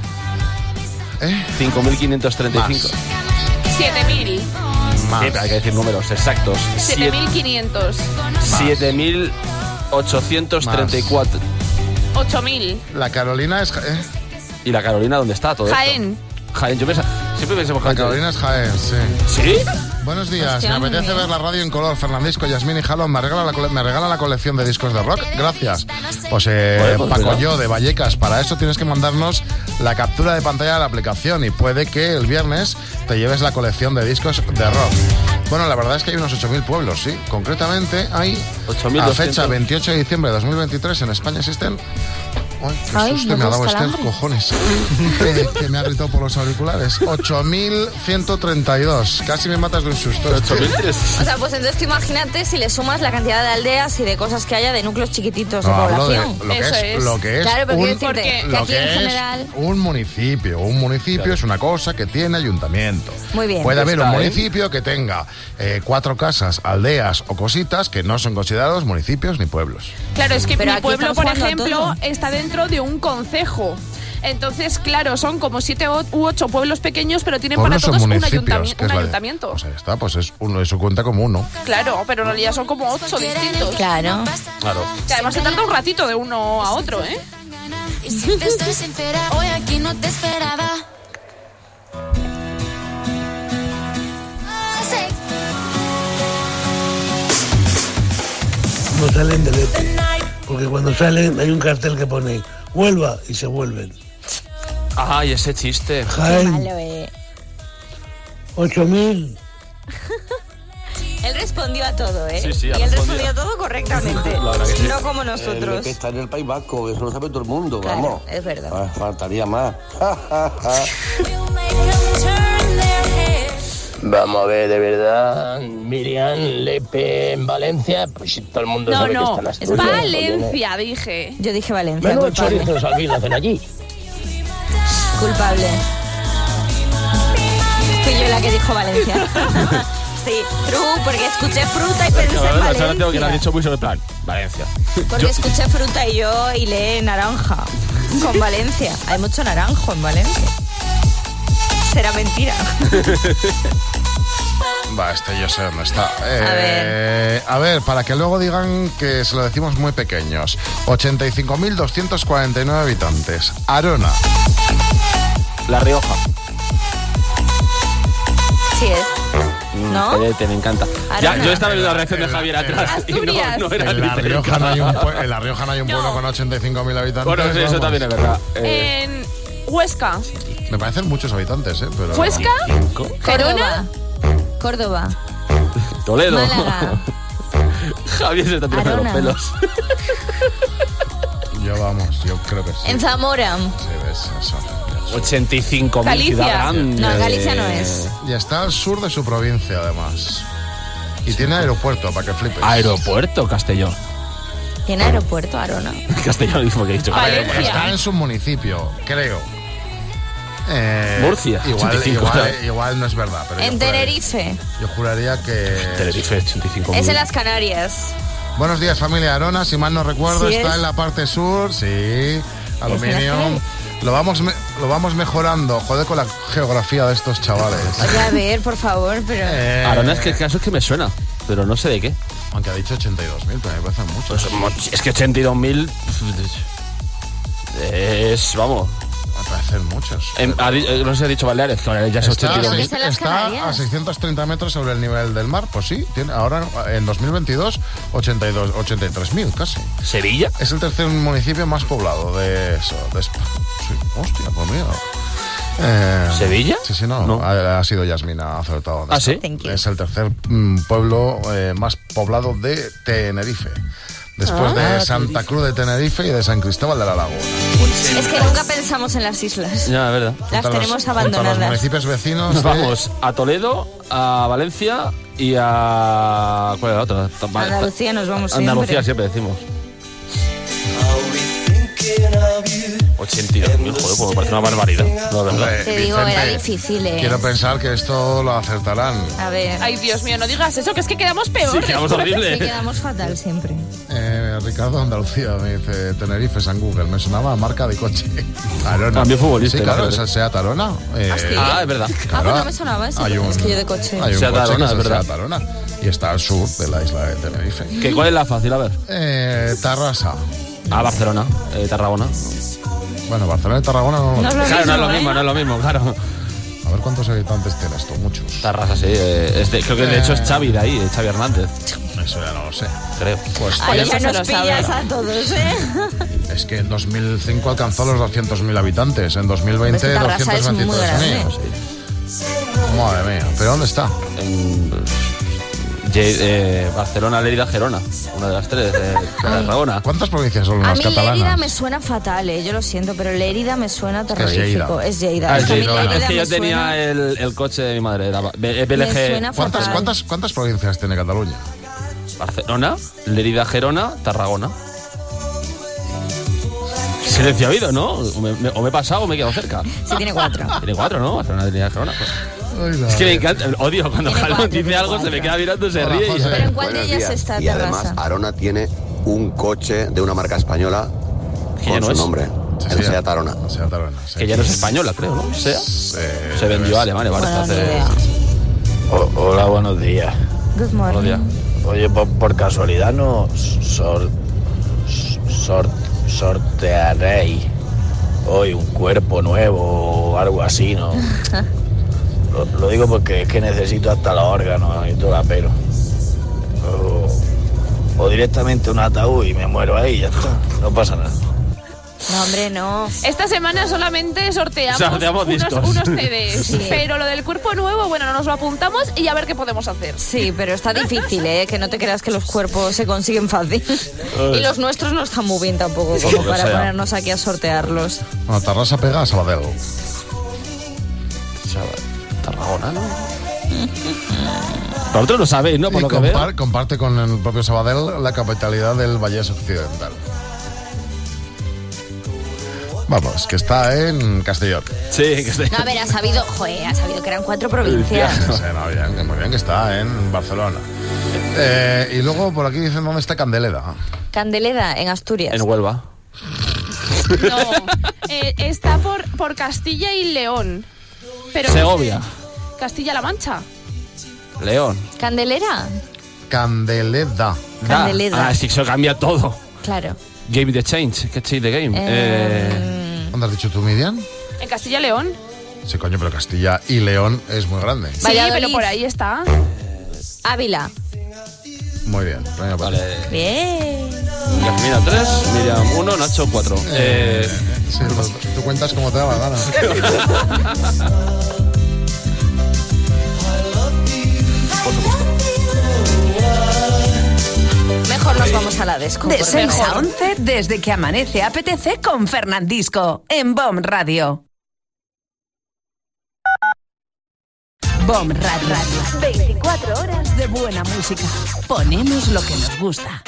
¿Eh? cinco mil quinientos treinta y cinco. siete mil. Más. Sí, pero hay que decir números exactos. siete mil quinientos. siete mil ochocientos treinta y cuatro. ocho mil. La Carolina es... Ja- ¿eh? ¿Y la Carolina dónde está todo Jaén. esto? Jaén. Yo pensaba, siempre pensé por La Jaén. Carolina es Jaén, sí. ¿Sí? Buenos días, Hostia, me apetece hombre. ver la radio en color. Fernandisco, Yasmín y Jalón, ¿me regala la, cole- me regala la colección de discos de rock? Gracias. Pues, eh, Vale, pues Paco mira. Yo, de Vallecas, para eso tienes que mandarnos la captura de pantalla de la aplicación y puede que el viernes te lleves la colección de discos de rock. Bueno, la verdad es que hay unos ocho mil pueblos, sí. Concretamente hay, ocho mil a doscientos. fecha veintiocho de diciembre de dos mil veintitrés, en España existen... Ay, qué Ay, susto me me ha dado busca este el hambre. cojones. que, que me ha gritado por los auriculares. ocho mil ciento treinta y dos. Casi me matas de un susto. ocho mil tres. O sea, pues entonces tú imagínate si le sumas la cantidad de aldeas y de cosas que haya de núcleos chiquititos No, de hablo de población. lo que Eso es, es. lo que es Claro, pero un, quiero decirte que lo aquí que en es general... un municipio. Un municipio es una cosa que tiene ayuntamiento. Muy bien. Puede haber Está, un ¿eh? municipio que tenga eh, cuatro casas, aldeas o cositas que no son considerados municipios ni pueblos. Claro, es que Pero mi aquí pueblo, estamos por jugando a ejemplo, todo. está dentro de un concejo. Entonces, claro, son como siete o- u ocho pueblos pequeños, pero tienen Pueblos para son todos un, municipios. ayuntami- que un es la- ayuntamiento. Pues ahí está, pues es uno, eso cuenta como uno. Claro, pero en realidad son como ocho distintos. Claro. Claro. Que además se tarda un ratito de uno a otro, ¿eh? Y si te estoy sincera, hoy aquí no te esperaba. No salen del E P E, porque cuando salen hay un cartel que pone Huelva y se vuelven. Ay, ese chiste. Jaén, Malo, eh. ocho mil. Él respondió a todo, ¿eh? Sí, sí, ha y él respondido. respondió a todo correctamente. La verdad que sí. No como El nosotros. que está en el País Vasco, eso lo sabe todo el mundo, Claro, vamos. es verdad. Ah, faltaría más. Vamos a ver, de verdad, Miriam, Lepe, en Valencia, pues todo el mundo No, sabe que no, están es Asturias. Valencia, dije. Yo dije Valencia, Menudo culpable. chorizos al fin hacen allí. Culpable. Fui yo la que dijo Valencia. Sí, true, porque escuché fruta y pensé en La verdad tengo que lo has Valencia. dicho muy sobre plan. Valencia. Porque escuché fruta y yo y leí naranja. Con Valencia. Hay mucho naranjo en Valencia. Será mentira. Va, este yo sé dónde está. Eh, a ver, para que luego digan que se lo decimos muy pequeños. ochenta y cinco mil doscientos cuarenta y nueve habitantes. Arona. La Rioja. Sí es. ¿No? Te, te me encanta. Ya, Arona. yo estaba viendo la reacción de Javier atrás y no, Asturias. no era En La ni Rioja cerca. no hay un, pue- en La Rioja no hay un No. pueblo con ochenta y cinco mil habitantes. Bueno, sí, eso vamos. también es verdad. Eh, En Huesca. Me parecen muchos habitantes, ¿eh? Pero... ¿Huesca? ¿Gerona? Córdoba. Córdoba. Toledo. Málaga. Javier se está tirando los Arona. pelos. Yo vamos, yo creo que sí. En Zamora. Sí, ves, eso. ochenta y cinco mil Galicia. ciudad grande. No, Galicia no es. Y está al sur de su provincia, además. Y tiene aeropuerto, para que flipes. Aeropuerto, Castellón. ¿Tiene aeropuerto, Arona? Castellón mismo que he dicho. A ver, Valencia. está en su municipio, creo. Eh, Murcia, Igual, ochenta y cinco, igual, claro. igual no es verdad, pero yo En juraría- Tenerife. Yo juraría que... Tenerife, ochenta y cinco mil. Es en las Canarias. Buenos días, familia Arona. Si mal no recuerdo, Sí está es. en la parte sur. Sí, aluminio. Canarias. Lo vamos, me- lo vamos mejorando. Joder con la geografía de estos chavales. Oye, a ver, por favor, pero... Eh, Arona es que el caso es que me suena, pero no sé de qué. Aunque ha dicho ochenta y dos mil, pero me parecen muchos. Pues, mo- es que ochenta y dos mil. Es, vamos... Me parecen muchos. En, ha, no sé si ha dicho Baleares, que ya es está, ochenta y dos mil. Está, está a seiscientos treinta metros sobre el nivel del mar, pues sí, tiene ahora en dos mil veintidós ochenta y dos, ochenta y tres mil casi. ¿Sevilla? Es el tercer municipio más poblado de eso, de España. Sí, hostia, pues mira. Eh, ¿Sevilla? Sí, sí, no, no. Ha, ha sido Yasmina, ha acertado. ¿Ah, sí? Es el tercer mm, pueblo eh, más poblado de Tenerife. Después ah, de Santa Cruz de Tenerife y de San Cristóbal de la Laguna. Es que nunca pensamos en las islas. Ya, es verdad. Las Junto tenemos los, abandonadas. Junto a los municipios vecinos. Nos de... vamos a Toledo, a Valencia y a... ¿Cuál es la otra? Andalucía nos vamos Andalucía siempre. siempre decimos. ochenta y dos mil, joder, pues me parece una barbaridad. No, Te Vicente, digo, era difícil, ¿eh? Quiero pensar que esto lo acertarán. A ver. Ay, Dios mío, no digas eso, que es que quedamos peor. Sí, quedamos horrible. Sí, quedamos fatal siempre. Eh, Ricardo Andalucía me dice Tenerife, San Google. Me sonaba marca de coche. Arona. También futbolista. Sí, claro, esa Seat Arona. Eh, ¿Ah, sí? Ah, es verdad. Ah, pues no me sonaba eso. Hay un- Es que yo de coche. Hay un Seat coche Arona, que es es el verdad. Seat Arona. Y está al sur de la isla de Tenerife. ¿Qué, ¿Cuál es la fácil? A ver. Eh, Tarrasa. A Barcelona, eh, Tarragona. Bueno, Barcelona y Tarragona no... No es lo Claro, no es lo mismo, mismo, ¿eh? no es lo mismo, claro. A ver cuántos habitantes tiene esto. Muchos. Tarrasa, sí. eh, es de- creo que de hecho es Xavi de ahí, eh, Xavi Hernández. Eso ya no lo sé. Creo. Pues Ahí Eso ya se nos lo sabe. pillas a todos, ¿eh? es que en dos mil cinco alcanzó los doscientos mil habitantes. En dos mil veinte, Pues que Tarrasa es muy doscientos veintitrés mil. Madre mía. ¿Pero dónde está? En, Ye- eh, Barcelona, Lérida, Gerona. Una de las tres de, de Tarragona. ¿Cuántas provincias son A las mí catalanas? Lérida me suena fatal, ¿eh? Yo lo siento, pero Lérida me suena que es terrorífico. Lleida. Es Lleida. Ah, Es es que a mí que, Lérida es que yo me tenía suena- el, el coche de mi madre, era B- B L G. Me suena ¿Cuántas, fatal. cuántas, ¿Cuántas provincias tiene Cataluña? Barcelona, Lérida, Gerona, Tarragona. Silencio ha habido, ¿no? O me, me- o me he pasado o me he quedado cerca. Sí, tiene cuatro. Tiene cuatro, ¿no? Barcelona, Lérida, Gerona. Pues. Ay, la Es que me verdad. encanta, odio cuando Tiene Jalón cuatro, dice tiene algo, se cuatro. me queda mirando, se Hola, ríe. y- José. ¿Pero en cuál de Buenos ellas días. está Y además, Terrassa? Arona tiene un coche de una marca española Que ya con no su es. nombre, Sí, el sí, Seat Arona. Seat Arona, sí. Que ya no es española, creo, ¿no? Sea. Eh, Se vendió a Alemania, parece. Bueno, ni hace- idea. O- hola, buenos días. Good Buenos días. morning. Oye, por, por casualidad no sor, sor- sortearéis hoy un cuerpo nuevo o algo así, ¿no? Lo, lo digo porque es que necesito hasta los órganos y todo la pelo. O, o directamente un ataúd y me muero ahí y ya está. No pasa nada. No, hombre, no. Esta semana solamente sorteamos, Sorteamos unos, discos. unos C Ds. Sí. Pero lo del cuerpo nuevo, bueno, nos lo apuntamos y a ver qué podemos hacer. Sí, pero está difícil, ¿eh? Que no te creas que los cuerpos se consiguen fácil. Y los nuestros no están muy bien tampoco, Por como lo que para sea. ponernos aquí a sortearlos. Bueno, Tarrasa pega a Sabadell. Tarragona, ¿no? Vosotros lo sabéis, ¿no? Por Y lo que veo. compar- comparte con el propio Sabadell la capitalidad del Vallés Occidental. Vamos, que está en Castellón. Sí, que sí. No, a ver, ha sabido, joder, ha sabido que eran cuatro provincias. Sí, no, bien, que muy bien, que está en Barcelona. Eh, y luego por aquí dicen dónde está Candeleda. Candeleda, en Asturias. En Huelva. No, eh, está por, por Castilla y León. Pero no Segovia. sé, Castilla-La Mancha. León. ¿Candelera? Candeleda. Candeleda. Ah, sí, eso cambia todo. Claro. Game the change, que change the game. Eh... ¿Dónde has dicho tú, Miriam? En Castilla y León. Sí, coño, pero Castilla y León es muy grande. Sí, Valladolid. pero por ahí está. Ávila. Muy bien. Venga, pues. Vale. Bien. Yasmina tres, Miriam uno, Nacho cuatro. Eh... Sí, tú, tú cuentas como te da la gana. Por supuesto. Mejor nos vamos a la disco. De por seis mejor. a once, desde que amanece apetece con Fernandisco, en B O M Radio. B O M Radio. veinticuatro horas de buena música. Ponemos lo que nos gusta.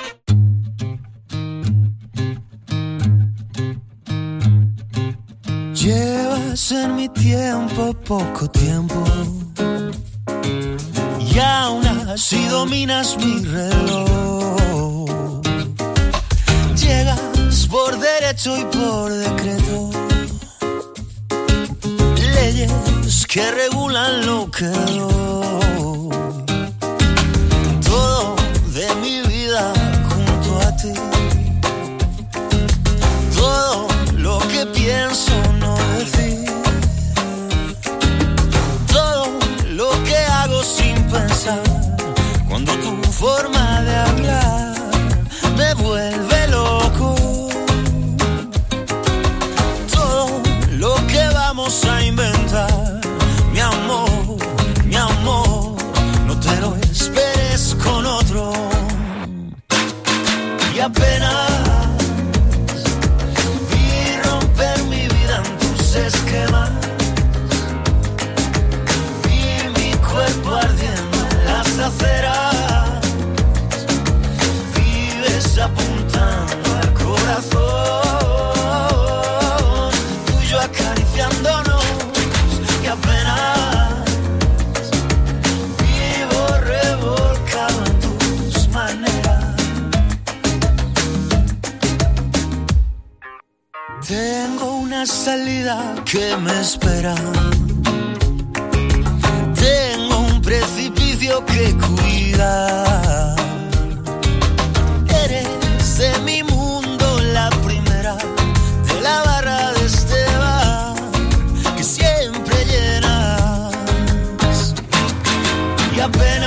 Llevas en mi tiempo poco tiempo y aún así dominas mi reloj. Llegas por derecho y por decreto, leyes que regulan lo que doy. Todo de mi vida junto a ti, todo pienso no decir. Todo lo que hago sin pensar, cuando tu forma de hablar me vuelve loco. Todo lo que vamos a inventar, mi amor, mi amor, no te lo esperes con otro. Y apenas vi romper mi vida en tus esquemas, vi mi cuerpo ardiendo en las aceras, vives apuntando al corazón, tú y yo acariciándonos, y apenas vivo revolcado en tus maneras. Tengo una salida que me espera, tengo un precipicio que cuidar. Eres de mi mundo la primera, de la barra de este bar que siempre llenas, y apenas